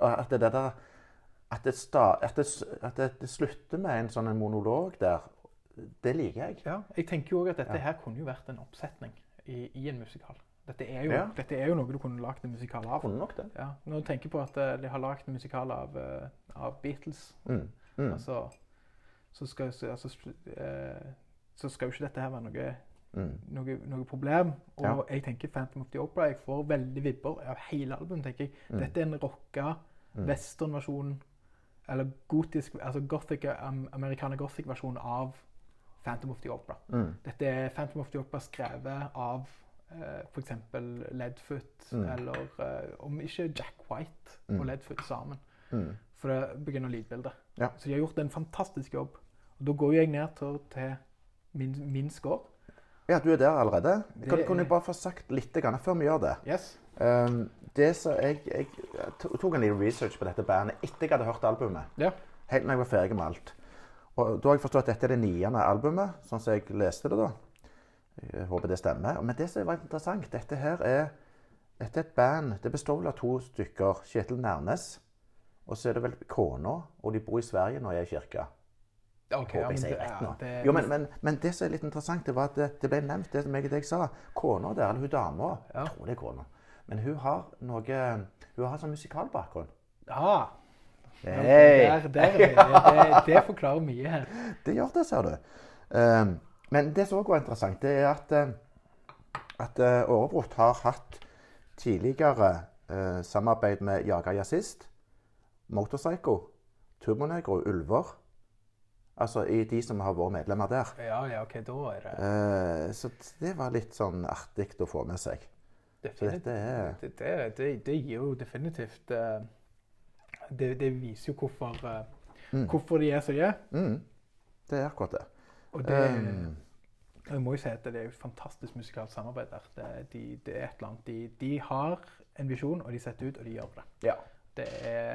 Og at det slutter med en sånn monolog der, det liker jeg. Ja, jeg tenker jo også at dette her kunne jo vært en oppsetning i en musikal. Dette er jo noe du kunne lagt en musikal av. Kunne nok det. Ja, når du tenker på at de har lagt en musikal av Beatles, altså, så skal jo ikke dette her være noe problem. Og jeg tenker Phantom of the Opera, jeg får veldig vibber av hele albumet, tenker jeg. Dette er en rocka western-versjon, eller gotisk, altså amerikaner gothic-versjon av Phantom of the Opera. Dette er Phantom of the Opera skrevet av for eksempel Leadfoot, eller om ikke Jack White og Leadfoot sammen. For det begynner lydbildet. Ja. Så de har gjort en fantastisk jobb. Og da går jeg ned til min score. Ja, du er der allerede. Kan jeg bare få sagt litt grann før vi gjør det? Yes. Det så jeg tok en liten research på dette bandet etter jeg hadde hørt albumet. Ja. Helt når jeg var ferdig med alt. Og da har jeg forstått at dette er det 9. albumet, sånn som jeg leste det da. Jeg håper det stemmer. Men det som var interessant, dette er et band, det består vel av 2 stykker, Kjetil Nærnes, og så er det vel kona, og de bor i Sverige når jeg er i kirka. Okay, håper jeg sier rett nå. Jo, men det som er litt interessant, det var at det ble nevnt, det som jeg sa, kona der, eller hun dama, jeg tror det er kona, men hun har sånn musikalbakgrunn. Ja. Hei! Det forklarer mye her. Det gjør det, ser du. Men det som også var interessant, det er at Årebrot har hatt tidligere samarbeid med Jaga Jazzist, Motorpsycho, Turbonegro, Ulver. Altså i de som har vært medlemmer der. Ja, ok, da er det... Så det var litt sånn artig å få med seg. Definitivt. Det gir jo definitivt... Det viser jo hvorfor de er så de er. Det er akkurat det. Og det... Jeg må jo si at det er jo et fantastisk musikalt samarbeid der. Det er et eller annet. De har en visjon, og de setter ut, og de gjør det. Ja. Det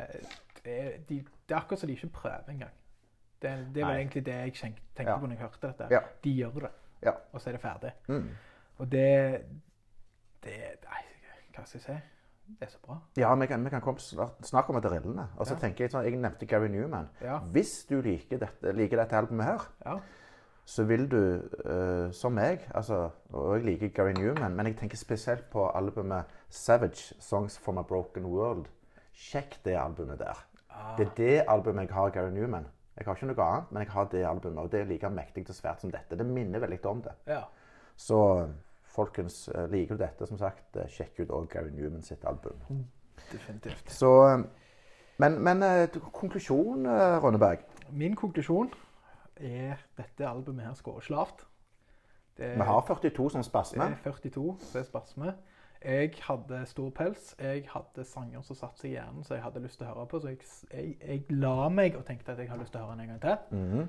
er akkurat som de ikke prøver engang. Det var egentlig det jeg tenkte på når jeg hørte dette. Ja. De gjør det, og så er det ferdig. Og det nei, hva skal jeg si? Det er så bra. Ja, vi kan snakke om drillene. Og så tenker jeg sånn, jeg nevnte Gary Newman. Ja. Hvis du liker dette albumet her, så vil du, som meg, altså, og jeg liker Gary Newman, men jeg tenker spesielt på albumet Savage, Songs from a Broken World. Sjekk det albumet der. Det er det albumet jeg har Gary Newman. Jeg har ikke noe annet, men jeg har det albumet, og det er like mektig og svært som dette. Det minner veldig om det. Ja. Så folkens, liker du dette, som sagt, sjekk ut også Gary Newman sitt album. Definitivt. Så, men konklusjon, Rønneberg? Min konklusjon er dette albumet her skårer slavt. Vi har 42 som spasme. Det er 42 som er spasme. Jeg hadde stor pels. Jeg hadde sanger som satt seg i hjernen, så jeg hadde lyst til å høre på. Så jeg la meg og tenkte at jeg har lyst til å høre den en gang til.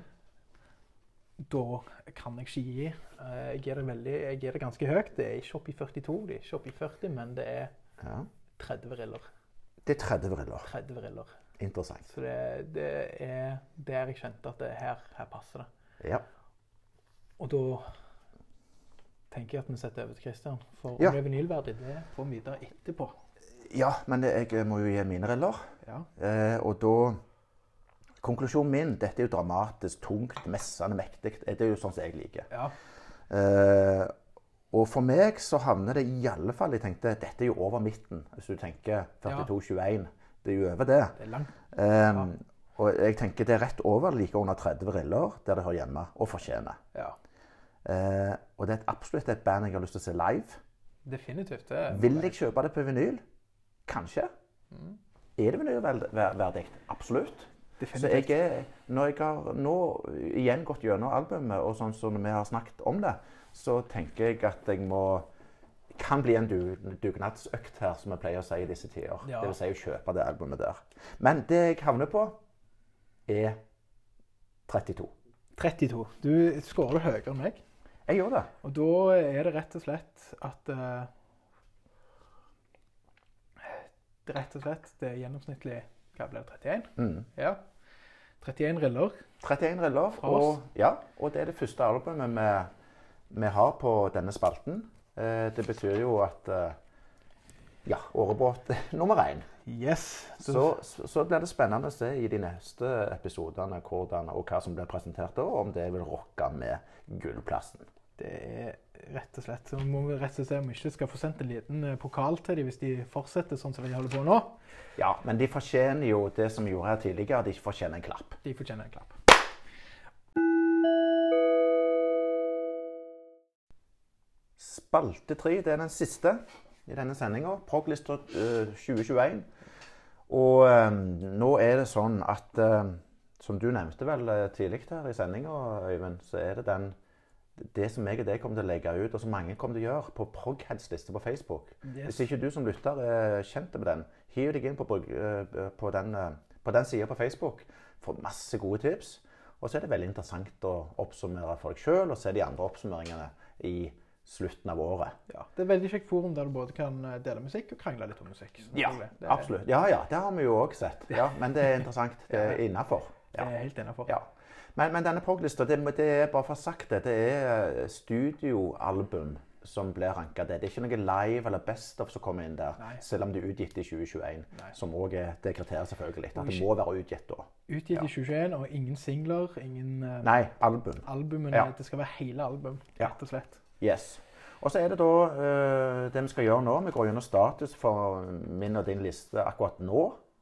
Da kan jeg ikke gi. Jeg gir det ganske høyt. Det er ikke oppe i 42, det er ikke oppe i 40, men det er 30 riller. Det er 30 riller. 30 riller. Interessant. Så det er der jeg kjente at her passer det. Ja. Og da tenker jeg at vi setter over til Christian. For om det er vinylverdig, det får vi vite etterpå. Ja, men jeg må jo gi mine riller. Ja. Og da... Konklusjonen min, dette er jo dramatisk, tungt, messende, mektig. Det er jo sånn som jeg liker. Ja. Og for meg så havner det i alle fall, jeg tenkte, dette er jo over midten. Hvis du tenker 42-21, det er jo over det. Det er langt. Og jeg tenker det er rett over, like under 30 riller, der det hører hjemme, og fortjener. Ja. Og det er absolutt et band jeg har lyst til å se live. Definitivt. Vil jeg kjøpe det på vinyl? Kanskje. Er det vinylverdig? Absolutt. Definitivt. Så når jeg har nå igjen gått gjennom albumet, og sånn som vi har snakket om det, så tenker jeg at jeg kan bli en dugnadsøkt her, som jeg pleier å si i disse tider. Ja. Det vil si å kjøpe det albumet der. Men det jeg havner på er 32. 32. Du skårer høyere enn meg. Jeg gjør det. Og da er det rett og slett at det er gjennomsnittlig, hva blir det, 31? Ja. 31 riller. 31 riller, og det er det første albumet vi har på denne spalten. Det betyr jo at Årebrot nummer 1. Yes. Så blir det spennende å se i de neste episodene hvordan og hva som blir presentert da, om det vil rocke med gullplassen. Det er rett og slett, så må vi rett og slett om vi ikke skal få sendt en liten pokal til dem hvis de fortsetter sånn som de holder på nå. Ja, men de fortjener jo det som vi gjorde her tidligere, de fortjener en klapp. De fortjener en klapp. Spalte 3, det er den siste i denne sendingen, Prog-lista 2021. Og nå er det sånn at, som du nevnte vel tidlig her i sendingen, Øyvind, så er det det som jeg og deg kommer til å legge ut, og som mange kommer til å gjøre på Progheads-liste på Facebook. Yes. Hvis ikke du som lytter er kjent med den, hiv deg inn på den siden på Facebook, får masse gode tips, og så er det veldig interessant å oppsummere folk selv, og se de andre oppsummeringene i slutten av året. Ja, det er veldig kjekt forum der du både kan dele musikk og krangle litt om musikk. Ja, absolutt. Ja, det har vi jo også sett. Ja, men det er interessant. Det er innenfor. Ja. Det er helt innenfor. Ja. Men denne Prog-lista, det er bare for sagt det er studioalbum som blir ranket det. Det er ikke noe live eller best of som kommer inn der, selv om det er utgitt i 2021, som også er det kriteriet selvfølgelig, at det må være utgitt da. Utgitt i 2021, og ingen singler, ingen... Nei, album. Albumene, det skal være hele album, rett og slett. Yes. Og så er det da det vi skal gjøre nå. Vi går gjennom status for min og din liste akkurat nå.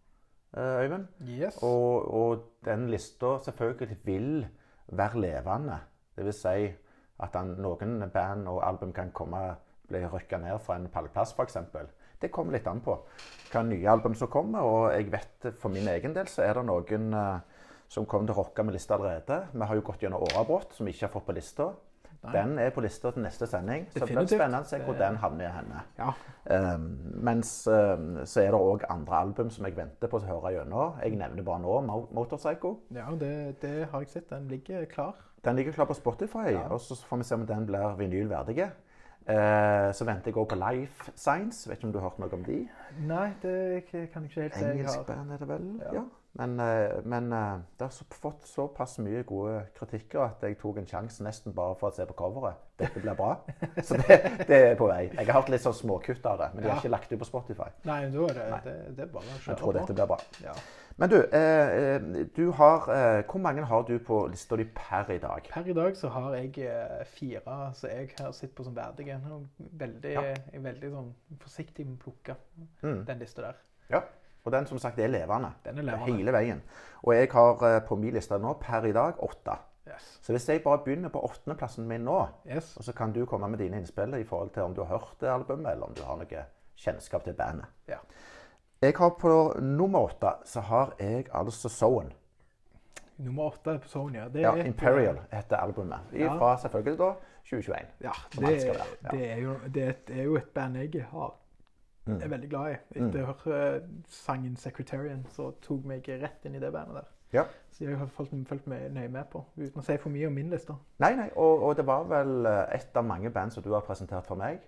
Øyvind. Yes. Og den lista selvfølgelig vil være levende. Det vil si at noen band og album kan bli rykket ned fra en pallplass, for eksempel. Det kommer litt an på hva nye album som kommer, og jeg vet for min egen del så er det noen som kommer til å rocke med lista allerede. Vi har jo gått gjennom Årabrott, som ikke har fått på lista. Nei. Den er på lista til neste sending, så det blir Definitivt. spennende å se hvor den havner i henne. Ja. Mens så er det også andre album som jeg venter på å høre gjennom. Jeg nevner bare nå Motorpsycho. Ja, det har jeg sett. Den ligger klar. Den ligger klar på Spotify, Ja. og så får vi se om den blir vinylverdige. Så venter jeg også på Life Science. Vet ikke om du har hørt noe om de? Nei, det kan jeg ikke helt si. Engelsk band er det vel? Ja. Men det har fått såpass mye gode kritikker at jeg tok en sjanse nesten bare for å se på coveret. Dette blir bra. Så det er på vei. Jeg har hørt litt sånn småkutt av det, men de har ikke lagt det på Spotify. Nei, da er det er bare å kjøre på. Jeg tror dette blir bra. Ja. Men du har hvor mange har du på lista di per i dag? Per i dag så har jeg 4 så jeg har sett på som verdige. Jeg er veldig sånn forsiktig med å plukke den lista der. Ja, og den som sagt er levende. Den er levende. Hele veien. Og jeg har på min liste nå per i dag 8. Yes. Så hvis jeg bare begynner på 8. plassen min nå, Yes. og så kan du komme med dine innspill i forhold til om du har hørt det albumet, eller om du har noe kjennskap til bandet. Ja. Jeg har på nummer 8, så har jeg altså Zone. Nummer 8 på Sonya. Det Ja, er Imperial heter albumet. Fra selvfølgelig da 2021. Ja, Som alt skal være. Ja. det er jo et band jeg er veldig glad i. Etter å høre sangen Secretarian, så tok meg rett inn i det bandet der. Ja. Så jeg har fulgt nøye med på, uten å si for mye om min liste. Nei, og det var vel et av mange band som du har presentert for meg.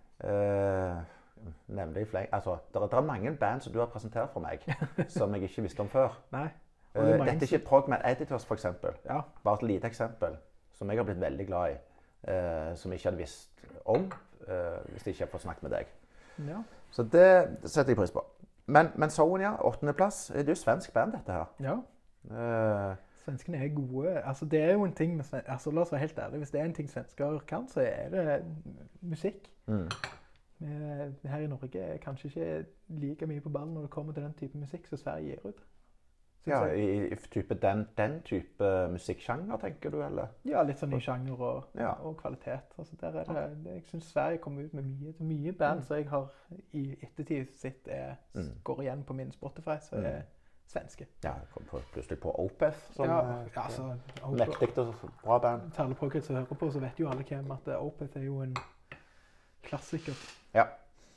Nemlig flere. Altså, det er mange band som du har presentert for meg, som jeg ikke visste om før. Nei. Dette er ikke Progman Editors, for eksempel. Ja. Bare et lite eksempel, som jeg har blitt veldig glad i, som jeg ikke hadde visst om, hvis jeg ikke har fått snakket med deg. Ja. Så det setter jeg pris på. Men Sonia, 8. plass, det er jo svensk band dette her. Ja. Svenskene er gode. Altså, det er jo en ting med altså, la oss være helt ærlig. Hvis det er en ting svensker kan, så er det musikk. Her i Norge er kanskje ikke like mye på ballen når det kommer til den type musikk som Sverige gir ut. Ja, i type den type musikksjanger, tenker du, eller? Ja, litt sånn i sjanger og kvalitet. Altså, der er det, jeg synes Sverige kommer ut med mye band som jeg har i ettertid sett går igjen på min Spotify, så er svenske. Ja, jeg kom plutselig på Opeth, som altså, mektigt og bra band. Til alle progress som hører på, så vet jo alle hvem at Opeth er jo en klassiker. Ja.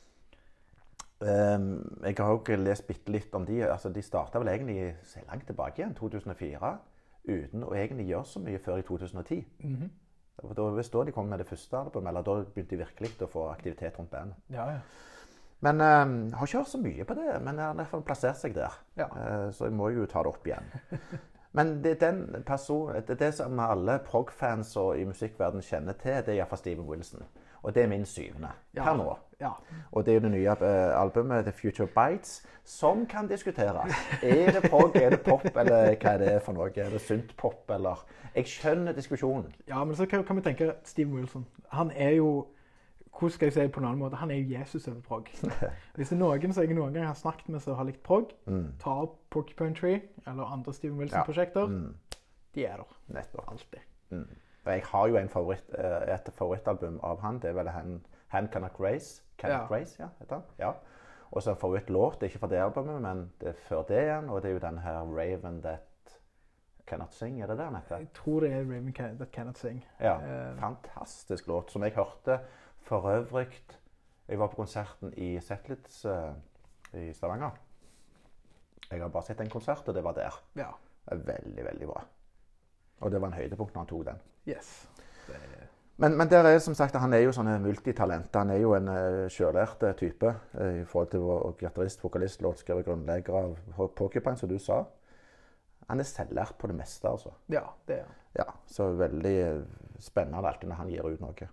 Jeg har også lest bitte litt om de. Altså, de startet vel egentlig så langt tilbake igjen, 2004, uten å egentlig gjøre så mye før i 2010. Det var visst da de kom med det første albumet, eller da begynte de virkelig å få aktivitet rundt bandet. Ja. Men har ikke hørt så mye på det, men jeg har i hvert fall plassert seg der. Ja. Så jeg må jo ta det opp igjen. Men det er det som alle prog-fans i musikkverden kjenner til, det er i hvert fall Steven Wilson. Og det er min 7. per nå. Ja. Og det er jo det nye albumet The Future Bites, som kan diskuteres. Er det prog, er det pop, eller hva er det for noe? Er det sunt pop, eller? Jeg skjønner diskusjonen. Ja, men så kan vi tenke Steven Wilson. Han er jo, hvordan skal jeg si det på en annen måte, han er jo Jesus over prog. Hvis det er noen som jeg noen gang har snakket med som har likt prog, ta opp Porcupine Tree, eller andre Steven Wilson-prosjekter, de er der. Nettopp. Alltid. Jeg har jo et favorittalbum av han, det er vel Han Cannot Race. Race, ja, heter han. Ja. Og så en favorittlåt, det er ikke fra det albumet, men det er før det igjen, og det er jo den her Raven That Cannot Sing, er det der nette? Jeg tror det er Raven That Cannot Sing. Ja, fantastisk låt, som jeg hørte for øvrig. Jeg var på konserten i Zetlitz i Stavanger. Jeg har bare sett en konsert, og det var der. Ja. Det er veldig, veldig bra. Og det var en høydepunkt når han tok den. Yes. Men der er som sagt, han er jo sånne multitalent. Han er jo en selvlært type i forhold til gitarist, vokalist, låtskriver, grunnlegger av Porcupine, som du sa. Han er selvlært på det meste, altså. Ja, det er han. Ja, så veldig spennende alltid når han gir ut noe.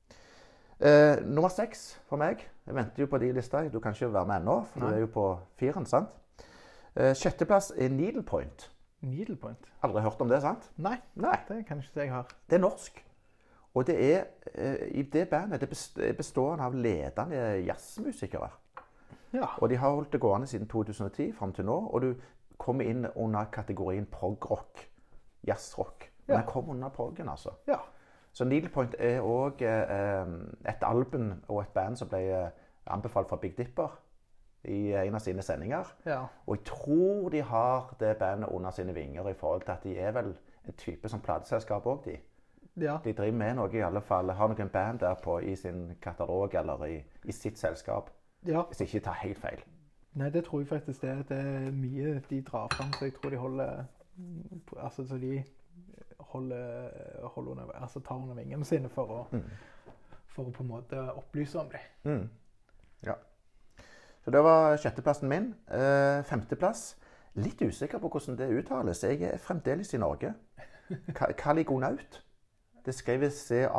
Nummer 6 for meg. Jeg venter jo på de lista. Du kan ikke være med ennå, for du er jo på 4, sant? 6. plass er Needlepoint. Needlepoint? Aldri hørt om det, sant? Nei, det kan ikke si jeg har. Det er norsk. Og det er, i det bandet, det består av ledende jazzmusikere. Ja. Og de har holdt det gående siden 2010 frem til nå, og du kommer inn under kategorien prog-rock, jazzrock. Men den kom under proggen, altså. Ja. Så Needlepoint er også et album og et band som ble anbefalt fra Big Dipper i en av sine sendinger. Ja. Og jeg tror de har det bandet under sine vinger i forhold til at de er vel en type som plateselskap også, de. Ja. De driver med noe i alle fall. Har noen band der på i sin katalog eller i sitt selskap. Ja. Hvis jeg ikke tar helt feil. Nei, det tror jeg faktisk det er mye de drar frem, så jeg tror de holder, altså så de holder under, altså tar under vingene sine for å på en måte opplyse om det. Ja. Så det var sjetteplassen min. Femteplass. Litt usikker på hvordan det uttales. Jeg er fremdeles i Norge. Caligonaut. Det skrives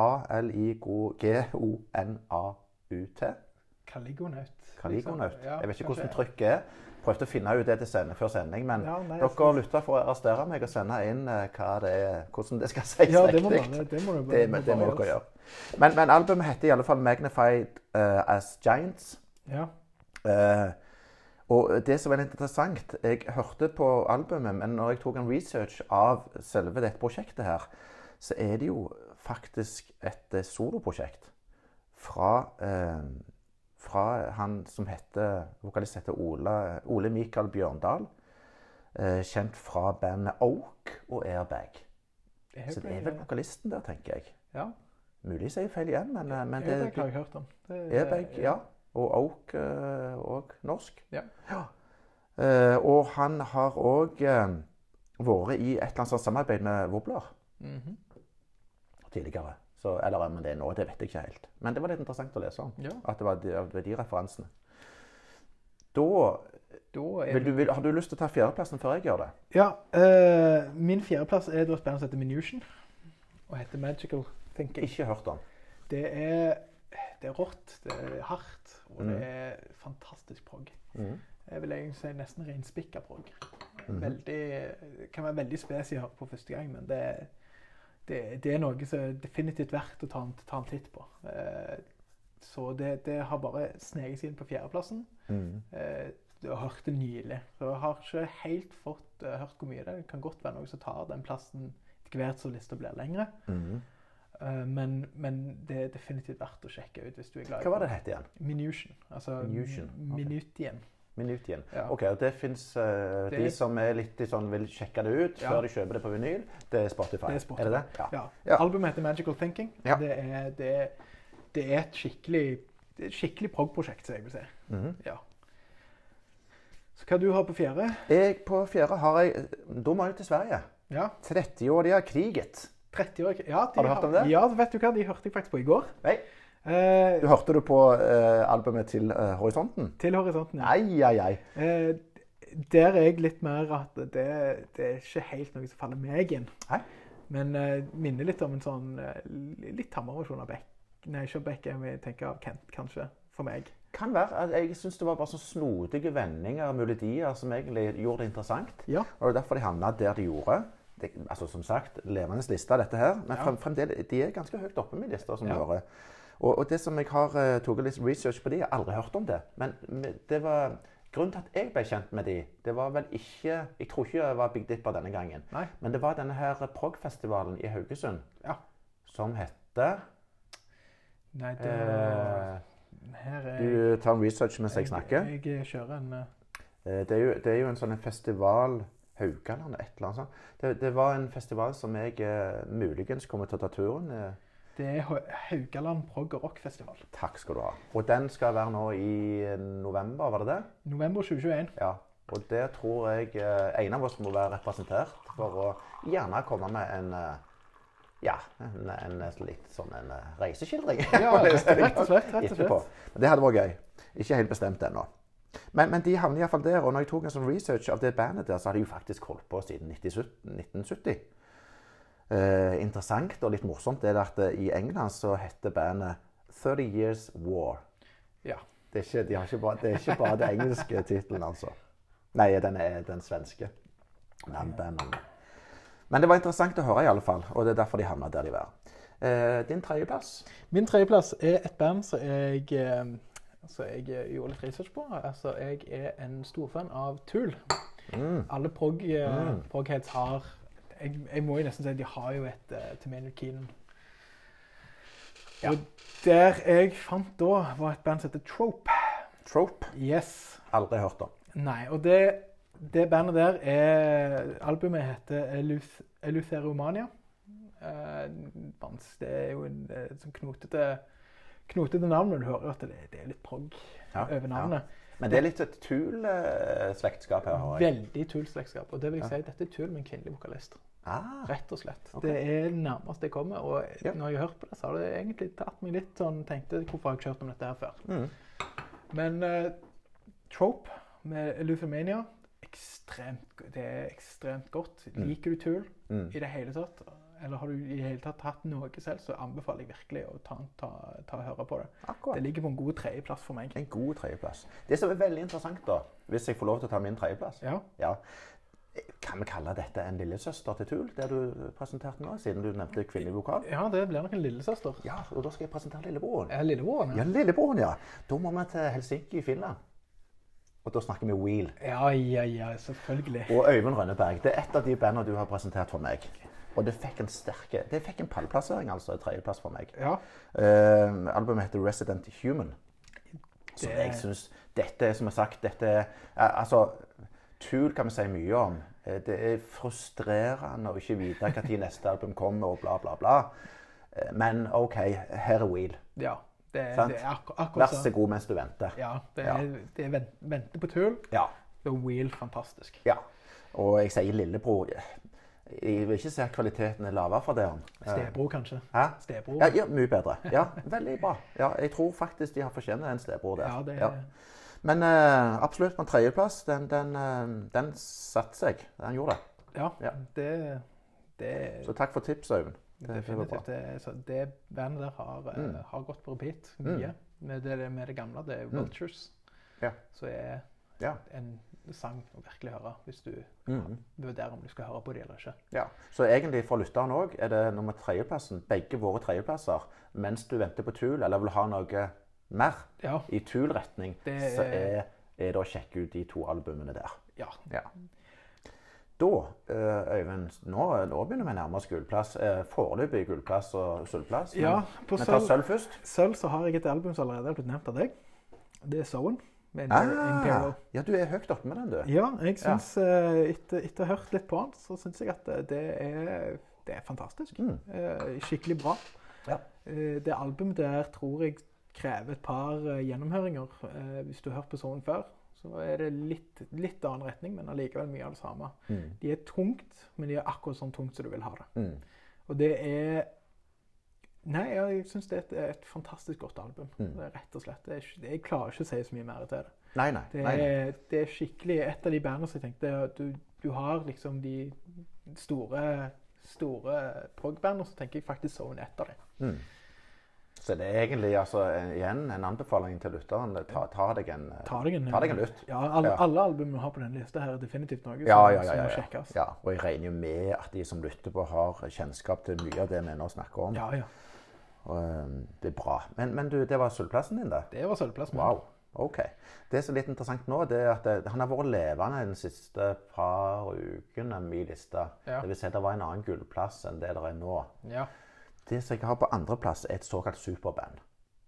C-A-L-I-G-O-N-A-U-T. Caligonaut. Caligonaut. Ja, jeg vet ikke hvordan trykket er. Prøvde å finne ut det før sending, men dere lytter for å arrestere meg og sende inn hva det er, hvordan det skal sies ja, riktig. Det må dere gjøre. Men albumet heter i alle fall Magnified as Giants. Ja. Og det som er interessant, jeg hørte på albumet, men når jeg tok en research av selve dette prosjektet her, så er det jo faktisk et soloprosjekt fra han som vokalist heter Ole Mikael Bjørndal, kjent fra bandet Oak og Airbag. Så det er vel vokalisten der, tenker jeg. Ja. Mulig sier jeg feil igjen, men Airbag har jeg hørt om. Airbag, ja. Og Oak og norsk. Ja. Og han har også vært i et eller annet samarbeid med Wobbler tidligere. Eller om det er nå, det vet jeg ikke helt. Men det var litt interessant å lese om. Ja. At det var de referansene. Har du lyst til å ta fjerdeplassen før jeg gjør det? Ja, min fjerdeplass er da et band som heter Minution, og heter Magical Thinking. Ikke hørt om. Det er rått, det er hardt, og det er fantastisk prog. Jeg vil egentlig si nesten renspikka prog. Kan være veldig spesielt på første gang, men det er noe som er definitivt verdt å ta en titt på. Så det har bare sneget seg inn på fjerdeplassen. Du har hørt det nylig. Så jeg har ikke helt fått hørt hvor mye det er. Det kan godt være noe som tar den plassen etter hvert så lista blir lengre. Men det er definitivt verdt å sjekke ut hvis du er glad i. Hva var det hette igjen? Minution. Altså Minutien. Minutien. Ja. Ok, og det finnes de som er litt sånn, vil sjekke det ut før de kjøper det på vinyl. Det er Spotify. Er det det? Ja. Albumet heter Magical Thinking. Ja. Det er et skikkelig prog-prosjekt, så jeg vil si. Ja. Så hva du har på fjerde? På fjerde har jeg, da må jeg til Sverige. Ja. 30-årige kriget. 30-årige, ja. Har du hørt om det? Ja, vet du hva, de hørte jeg faktisk på i går. Nei. Du hørte du på albumet til Horisonten? Til Horisonten, ja. Ai. Der er jeg litt mer at det er ikke helt noe som faller meg inn. Nei. Men minner litt om en sånn litt tammere versjon av Beck. Nei, ikke Beck, jeg tenker av Kent, kanskje, for meg. Kan være. Jeg synes det var bare så snodige vendinger og melodier som egentlig gjorde det interessant. Ja. Og det er derfor de havnet der de gjorde. Altså som sagt, levende liste dette her. Men fremdeles, de er ganske høyt oppe med lister som gjør. Og det som jeg har tatt litt research på de, jeg har aldri hørt om det. Men det var grunnen til at jeg ble kjent med de. Det var vel ikke, jeg tror ikke det var Big Dipper denne gangen. Nei. Men det var denne her prog-festivalen i Haugesund. Ja. Som heter... Nei, du tar en research mens jeg snakker. Jeg kjører en... Det er jo en sånn festival... Haugaland, et eller annet sånt. Det var en festival som jeg muligens kommer til å ta turen. Det er Haugaland Prog og Rock Festival. Takk skal du ha. Og den skal være nå i november, var det det? November 2021. Ja, og der tror jeg en av oss må være representert for å gjerne komme med en litt sånn en reiseskildring. Ja, rett og slett. Men det hadde vært gøy. Ikke helt bestemt ennå. Men de havner i hvert fall der, og når jeg tok en sånn research av det bandet der, så har de jo faktisk holdt på siden 1970. Interessant og litt morsomt er det at i England så heter bandet 30 Years War. Ja. Det er ikke bare det engelske titlen, altså. Nei, den er den svenske. Men det var interessant å høre i alle fall, og det er derfor de havnet der de var. Din tredjeplass? Min tredjeplass er et band som jeg som jeg gjorde litt research på. Altså, jeg er en stor fan av Tool. Alle progheads har, jeg må jo nesten si, de har jo et til Maynard Keenan. Ja. Og der jeg fant da, var et band som heter Trope. Trope? Yes. Aldri hørt om. Nei, og det bandet der albumet heter Eleuteromania. Det er jo en sånn knotete navn, når du hører at det er litt prog over navnet. Ja. Men det er litt et Tool-slektskap her, har jeg. Veldig Tool-slektskap, og det vil jeg si, dette er Tool med en kvinnelig vokalist. Rett og slett. Okay. Det er nærmest det kommer, og når jeg har hørt på det, så har det egentlig tatt meg litt sånn, tenkte, hvorfor har jeg ikke hørt om dette her før? Men Trope med Eleuteromania, det er ekstremt godt. Liker du Tool i det hele tatt? Eller har du i det hele tatt hatt noe selv, så anbefaler jeg virkelig å ta og høre på det. Akkurat. Det ligger på en god tredjeplass for meg. En god tredjeplass. Det som er veldig interessant da, hvis jeg får lov til å ta min tredjeplass, kan vi kalle dette en lillesøster til Tool, det du presenterte nå, siden du nevnte kvinnelig vokal? Ja, det blir nok en lillesøster. Ja, og da skal jeg presentere lillebroren. Lillebroren, ja. Ja, lillebroren, ja. Da må vi til Helsinki i Finland. Og da snakker vi Wheel. Ja, selvfølgelig. Og Øyvind Rønneberg, det er et av de bandene du har presentert for meg. Og det fikk en pallplassering, altså en tredjeplass for meg. Ja. Albumet heter Resident Human. Så jeg synes, dette er som jeg har sagt, dette er, altså, Tool kan vi si mye om. Det er frustrerende å ikke vite hva tid neste album kommer og bla bla bla. Men ok, her er Wheel. Ja, det er akkurat så. Vær så god mens du venter. Ja, det er vente på Tool. Ja. Det er Wheel fantastisk. Ja, og jeg sier lillebror. Jeg vil ikke si at kvaliteten er lavere for det. Stebror kanskje. Hæ? Stebror. Ja, mye bedre. Ja, veldig bra. Ja, jeg tror faktisk de har fortjent en stebror der. Ja, det er... Men absolutt på en tredjeplass, den satte seg. Den gjorde det. Ja, det... Så takk for tips, Øyvind. Definitivt. Det bandet der har gått på repeat mye. Med det gamle, det er Vultures. Ja. Så er en sang å virkelig høre, hvis du vurderer om du skal høre på det eller ikke. Ja, så egentlig for lytteren også, er det nummer tredjeplassen, begge våre tredjeplasser, mens du venter på Tool, eller vil ha noe mer i Tool-retning, så er det å sjekke ut de to albumene der. Ja. Da, Øyvind, nå begynner vi nærmere gullplass. Foreløpig gullplass og sølvplass. Ja, men tar sølv først. Sølv så har jeg et album som allerede har blitt nevnt av deg. Det er Zone. Ja, du er høyt oppe med den, du. Ja, jeg synes, etter å ha hørt litt på den, så synes jeg at det er fantastisk. Skikkelig bra. Ja. Det albumet der tror jeg krever et par gjennomhøringer. Hvis du har hørt på Zone før, så er det litt annen retning, men allikevel mye av det samme. De er tungt, men de er akkurat sånn tungt som du vil ha det. Og det er... Nei, jeg synes det er et fantastisk godt album. Det er rett og slett. Jeg klarer ikke å si så mye mer til det. Nei. Det er skikkelig et av de bandene som jeg tenkte, du har liksom de store prog-bandene, så tenker jeg faktisk Zone etter det. Så det er egentlig, altså, igjen, en anbefaling til lytteren. Ta deg en lytt. Ja, alle albumene har på denne lista her er definitivt noe som må sjekkes. Ja, og jeg regner jo med at de som lytter på har kjennskap til mye av det vi nå snakker om. Ja. Og det er bra. Men du, det var sølvplassen din da? Det var sølvplassen min. Wow, ok. Det som er litt interessant nå, det er at han har vært levende den siste par ukene med min liste. Ja. Det vil si at det var en annen gullplass enn det der er nå. Ja. Det som jeg har på andre plass er et såkalt superband.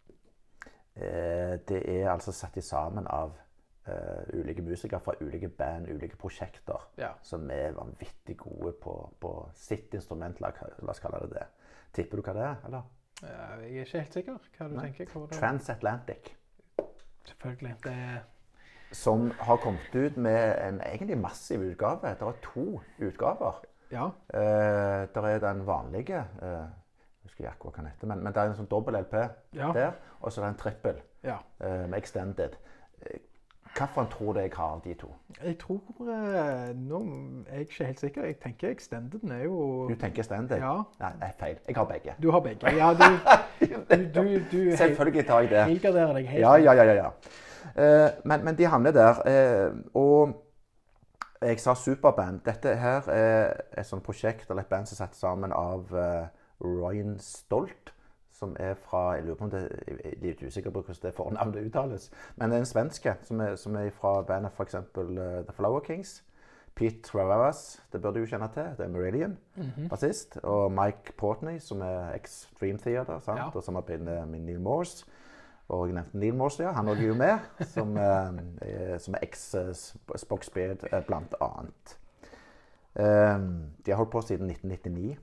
Det er altså satt sammen av ulike musikere fra ulike band, ulike prosjekter, som er vanvittig gode på sitt instrument, la oss kalle det det. Tipper du hva det er, eller? Jeg er ikke helt sikker hva du tenker. Transatlantic. Selvfølgelig. Som har kommet ut med en egentlig massiv utgave. Det er 2 utgaver. Ja. Det er den vanlige, jeg husker ikke hva den heter, men det er en sånn dobbel LP der, og så er det en trippel med Extended. Hvilken tror du jeg har de 2? Jeg tror, nå er jeg ikke helt sikker, jeg tenker Extendeden er jo... Du tenker Extended? Ja. Nei, feil. Jeg har begge. Du har begge, ja. Du selvfølgelig tar jeg det. Helgarderer deg helt. Ja. Men de handler der, og jeg sa superband. Dette her er et sånt prosjekt, eller et band som er satt sammen av Ryan Stolt, som fra, jeg lurer på om det er litt usikker på hvordan det fornavnet uttales, men det er en svenske som er fra bandet for eksempel The Flower Kings. Pete Traveras, det bør du jo kjenne til, det er Marillion, bassist, og Mike Portney, som er Extreme Theater, sant? Og som har begynt med Neil Morse. Og jeg nevnte Neil Morse, ja, han er jo med, som er ex-Spock-Spirit blant annet. De har holdt på siden 1999,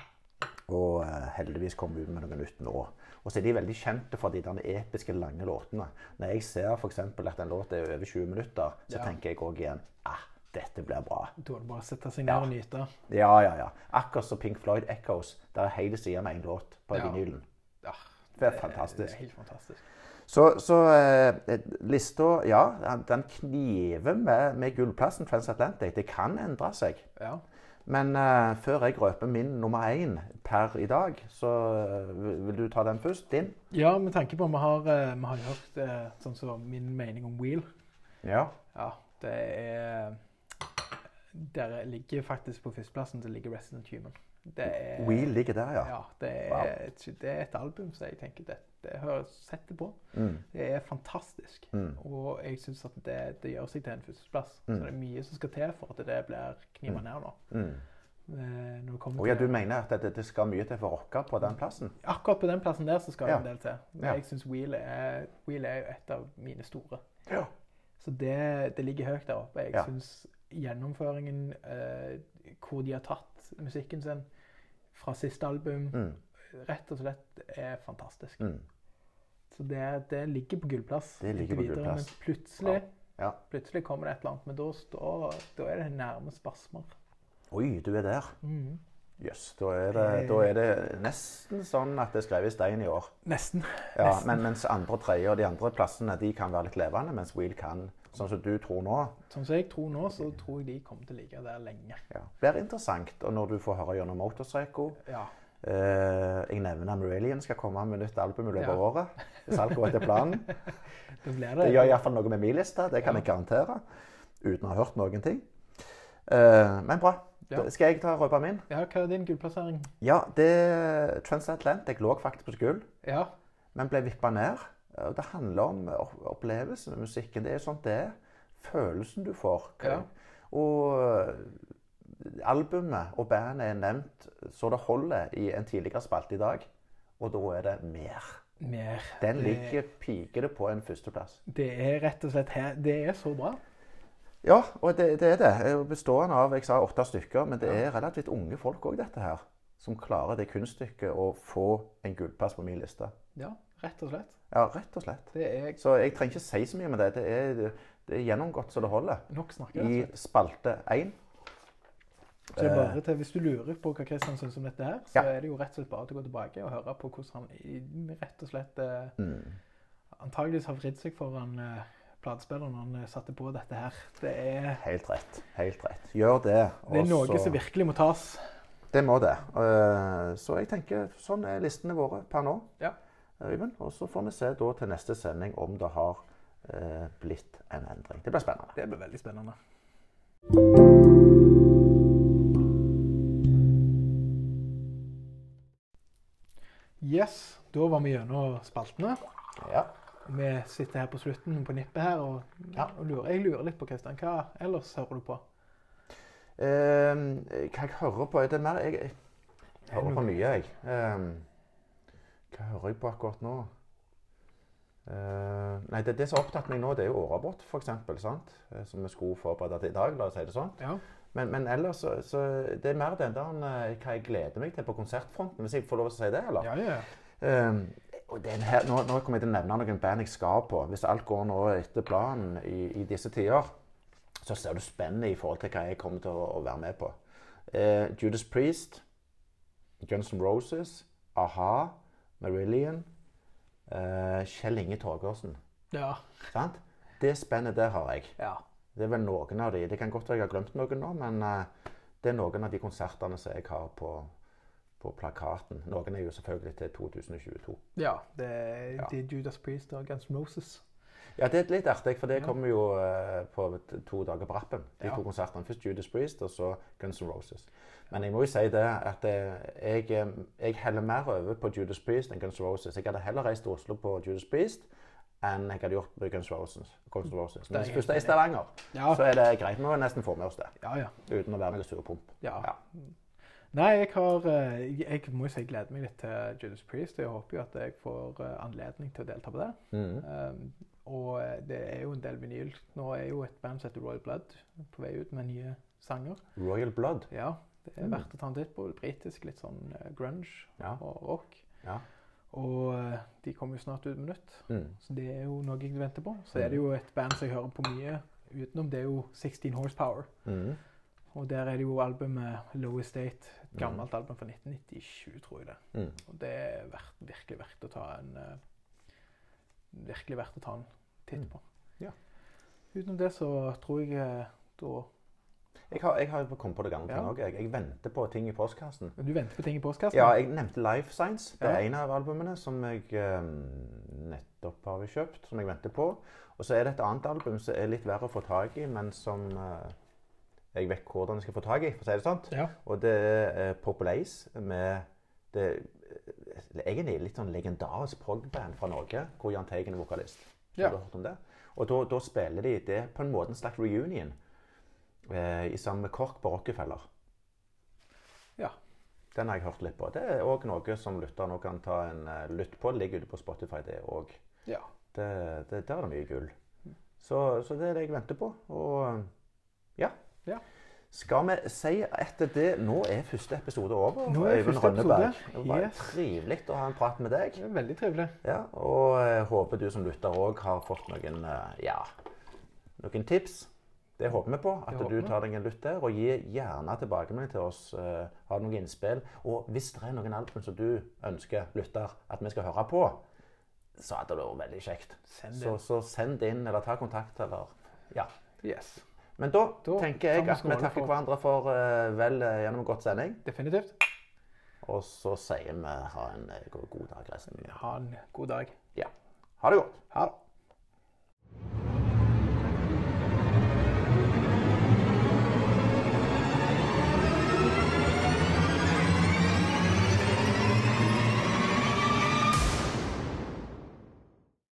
og heldigvis kom ut med noe nytt nå. Og så er de veldig kjente for de der episke lange låtene. Når jeg ser for eksempel at en låt er over 20 minutter, så tenker jeg også igjen, dette blir bra. Da er det bare å sette seg ned og nyte. Ja. Akkurat som Pink Floyd Echoes, der er hele siden med en låt på vinylen. Ja, det er fantastisk. Det er helt fantastisk. Så lista, ja, den kniver med gullplassen Transatlantic. Det kan endre seg. Ja. Men før jeg røper min nummer 1 per i dag, så vil du ta den først, din? Ja, med tanke på vi har hørt sånn som min mening om Wheel. Ja. Ja, det er... Der ligger faktisk på førsteplassen, det ligger Resident Human. Wheel ligger der, ja. Ja, det er et album, så jeg tenker det høres sett på. Det er fantastisk. Og jeg synes at det gjør seg til en førsteplass. Så det er mye som skal til for at det blir knivet ned nå. Og ja, du mener at det skal mye til for å rocke på den plassen? Akkurat på den plassen der så skal det en del til. Men jeg synes Wheel er jo et av mine store. Ja. Så det ligger høyt der oppe. Jeg synes gjennomføringen, hvor de har tatt musikken sin fra siste album, rett og slett er fantastisk. Så det ligger på gullplass. Det ligger på gullplass. Men plutselig kommer det et eller annet, men da er det nærmest spasmer. Oi, du er der. Jøss, da er det nesten sånn at det er skrevet i stein i år. Nesten. Ja, men mens andre, tredje og de andre plassene, de kan være litt levende, mens Wheel kan, sånn som du tror nå. Sånn som jeg tror nå, så tror jeg de kommer til å ligge der lenge. Ja, det blir interessant, og når du får høre gjennom Motorpsycho, jeg nevner Marillion skal komme med nytt album i løpet av året, hvis alt går etter planen. Det gjør i hvert fall noe med min liste, det kan jeg garantere, uten å ha hørt noen ting. Men bra. Skal jeg ta og røpe min? Ja, hva er din gullplassering? Ja, Transatlantic lå faktisk på gull, men ble vippet ned. Og det handler om opplevelsen med musikken. Det er sånt det er. Følelsen du får. Og albumet og bandet er nevnt så det holder i en tidligere spalte i dag. Og da er det mer. Den ligger piker det på en førsteplass. Det er rett og slett her. Det er så bra. Ja, og det er det. Det er bestående av, jeg sa 8 stykker, men det er relativt unge folk også dette her, som klarer det kunststykket å få en gullplass på min liste. Ja, rett og slett. Ja, rett og slett. Så jeg trenger ikke si så mye med det. Det er gjennomgått så det holder. Nok snakker i spalte 1. Så det er bare til, hvis du lurer på hva Kristian synes om dette her, så er det jo rett og slett bare til å gå tilbake og høre på hvordan han rett og slett antageligvis har vridd seg foran platespilleren når han satte på dette her. Det er... Helt rett. Gjør det. Det er noe som virkelig må tas. Det må det. Så jeg tenker, sånn er listene våre per nå. Ja. Øyvind, og så får vi se da til neste sending om det har blitt en endring. Det blir spennende. Det blir veldig spennende. Yes, da var vi gjennom spaltene. Ja. Vi sitter her på slutten på nippet her, og jeg lurer litt på, Kristian, hva ellers hører du på? Hva jeg hører på? Det er mer, jeg hører på mye, jeg. Hva hører jeg på akkurat nå? Nei, det som har opptatt meg nå, det er jo Årabot, for eksempel, sant? Som vi skulle forberede til i dag, la oss si det sånn. Ja. Men ellers, så det er mer den der hva jeg gleder meg til på konsertfronten, hvis jeg får lov å si det, eller? Ja. Og nå kommer jeg til å nevne noen band jeg skal på. Hvis alt går nå etter planen i disse tider, så ser du spennende i forhold til hva jeg kommer til å være med på. Judas Priest, Guns N' Roses, A.H., Marillion, Kjell Inge Torgersen. Ja. Sant? Det spennet der har jeg. Ja. Det er vel noen av de. Det kan godt være jeg har glemt noen nå, men det er noen av de konsertene som jeg har på plakaten. Noen er jo selvfølgelig til 2022. Ja, det er Judas Priest og Guns N' Roses. Ja, det er litt artig, for det kommer jo på 2 dager på rappen. De 2 konsertene. Først Judas Priest, og så Guns N' Roses. Men jeg må jo si det at jeg heller mer over på Judas Priest enn Guns N' Roses. Jeg hadde heller reist til Oslo på Judas Priest enn jeg hadde gjort på Guns N' Roses. Men hvis først er i Stavanger, så er det greit. Vi må nesten få med oss det. Ja. Uten å være noe surpomp. Ja. Nei, jeg må jo si jeg gleder meg litt til Judas Priest. Jeg håper jo at jeg får anledning til å delta på det. Og det er jo en del vinyl. Nå er jo et band som heter Royal Blood på vei ut med nye sanger. Royal Blood? Ja, det er verdt å ta en titt på. Britisk, litt sånn grunge og rock. Ja. Og de kommer jo snart ut med nytt. Så det er jo noe jeg venter på. Så er det jo et band som jeg hører på mye utenom. Det er jo 16 Horsepower. Og der er det jo albumet Low Estate. Et gammelt album fra 1997, tror jeg det. Og det er virkelig verdt å ta en titt på. Ja. Utenom det så tror jeg da... Jeg har kommet på det gamle ting også. Jeg venter på ting i postkassen. Du venter på ting i postkassen? Ja, jeg nevnte Life Science. Det er en av albumene som jeg nettopp har kjøpt, som jeg venter på. Og så er det et annet album som er litt verre å få tag i, men som jeg vet hvordan jeg skal få tag i, for å si det sånt. Ja. Og det er Purple Haze med egentlig litt sånn legendarisk prog-band fra Norge, hvor Jahn Teigen er vokalist. Har du hørt om det? Og da spiller de det på en måte en slags reunion i sammen med Kork på Rockefeller. Ja. Den har jeg hørt litt på. Det er også noe som lytter nå kan ta en lytt på. Det ligger ute på Spotify, det også. Ja. Der er det mye gull. Så det er det jeg venter på. Og ja. Skal vi si etter det, nå er første episode over. Nå er første episode. Det var trivelig å ha en prat med deg. Det er veldig trivelig. Ja, og jeg håper du som lytter også har fått noen tips. Det håper vi på, at du tar deg en lytt der, og gi gjerne tilbakemelding til oss. Har noen innspill. Og hvis det er noen album som du ønsker, lytter, at vi skal høre på, så er det veldig kjekt. Så send inn, eller ta kontakt, eller Yes. Men da tenker jeg at vi takker hverandre for vel gjennom en godt sending. Definitivt. Og så sier vi ha en god dag resten. Ha en god dag. Ja. Ha det godt. Ha det.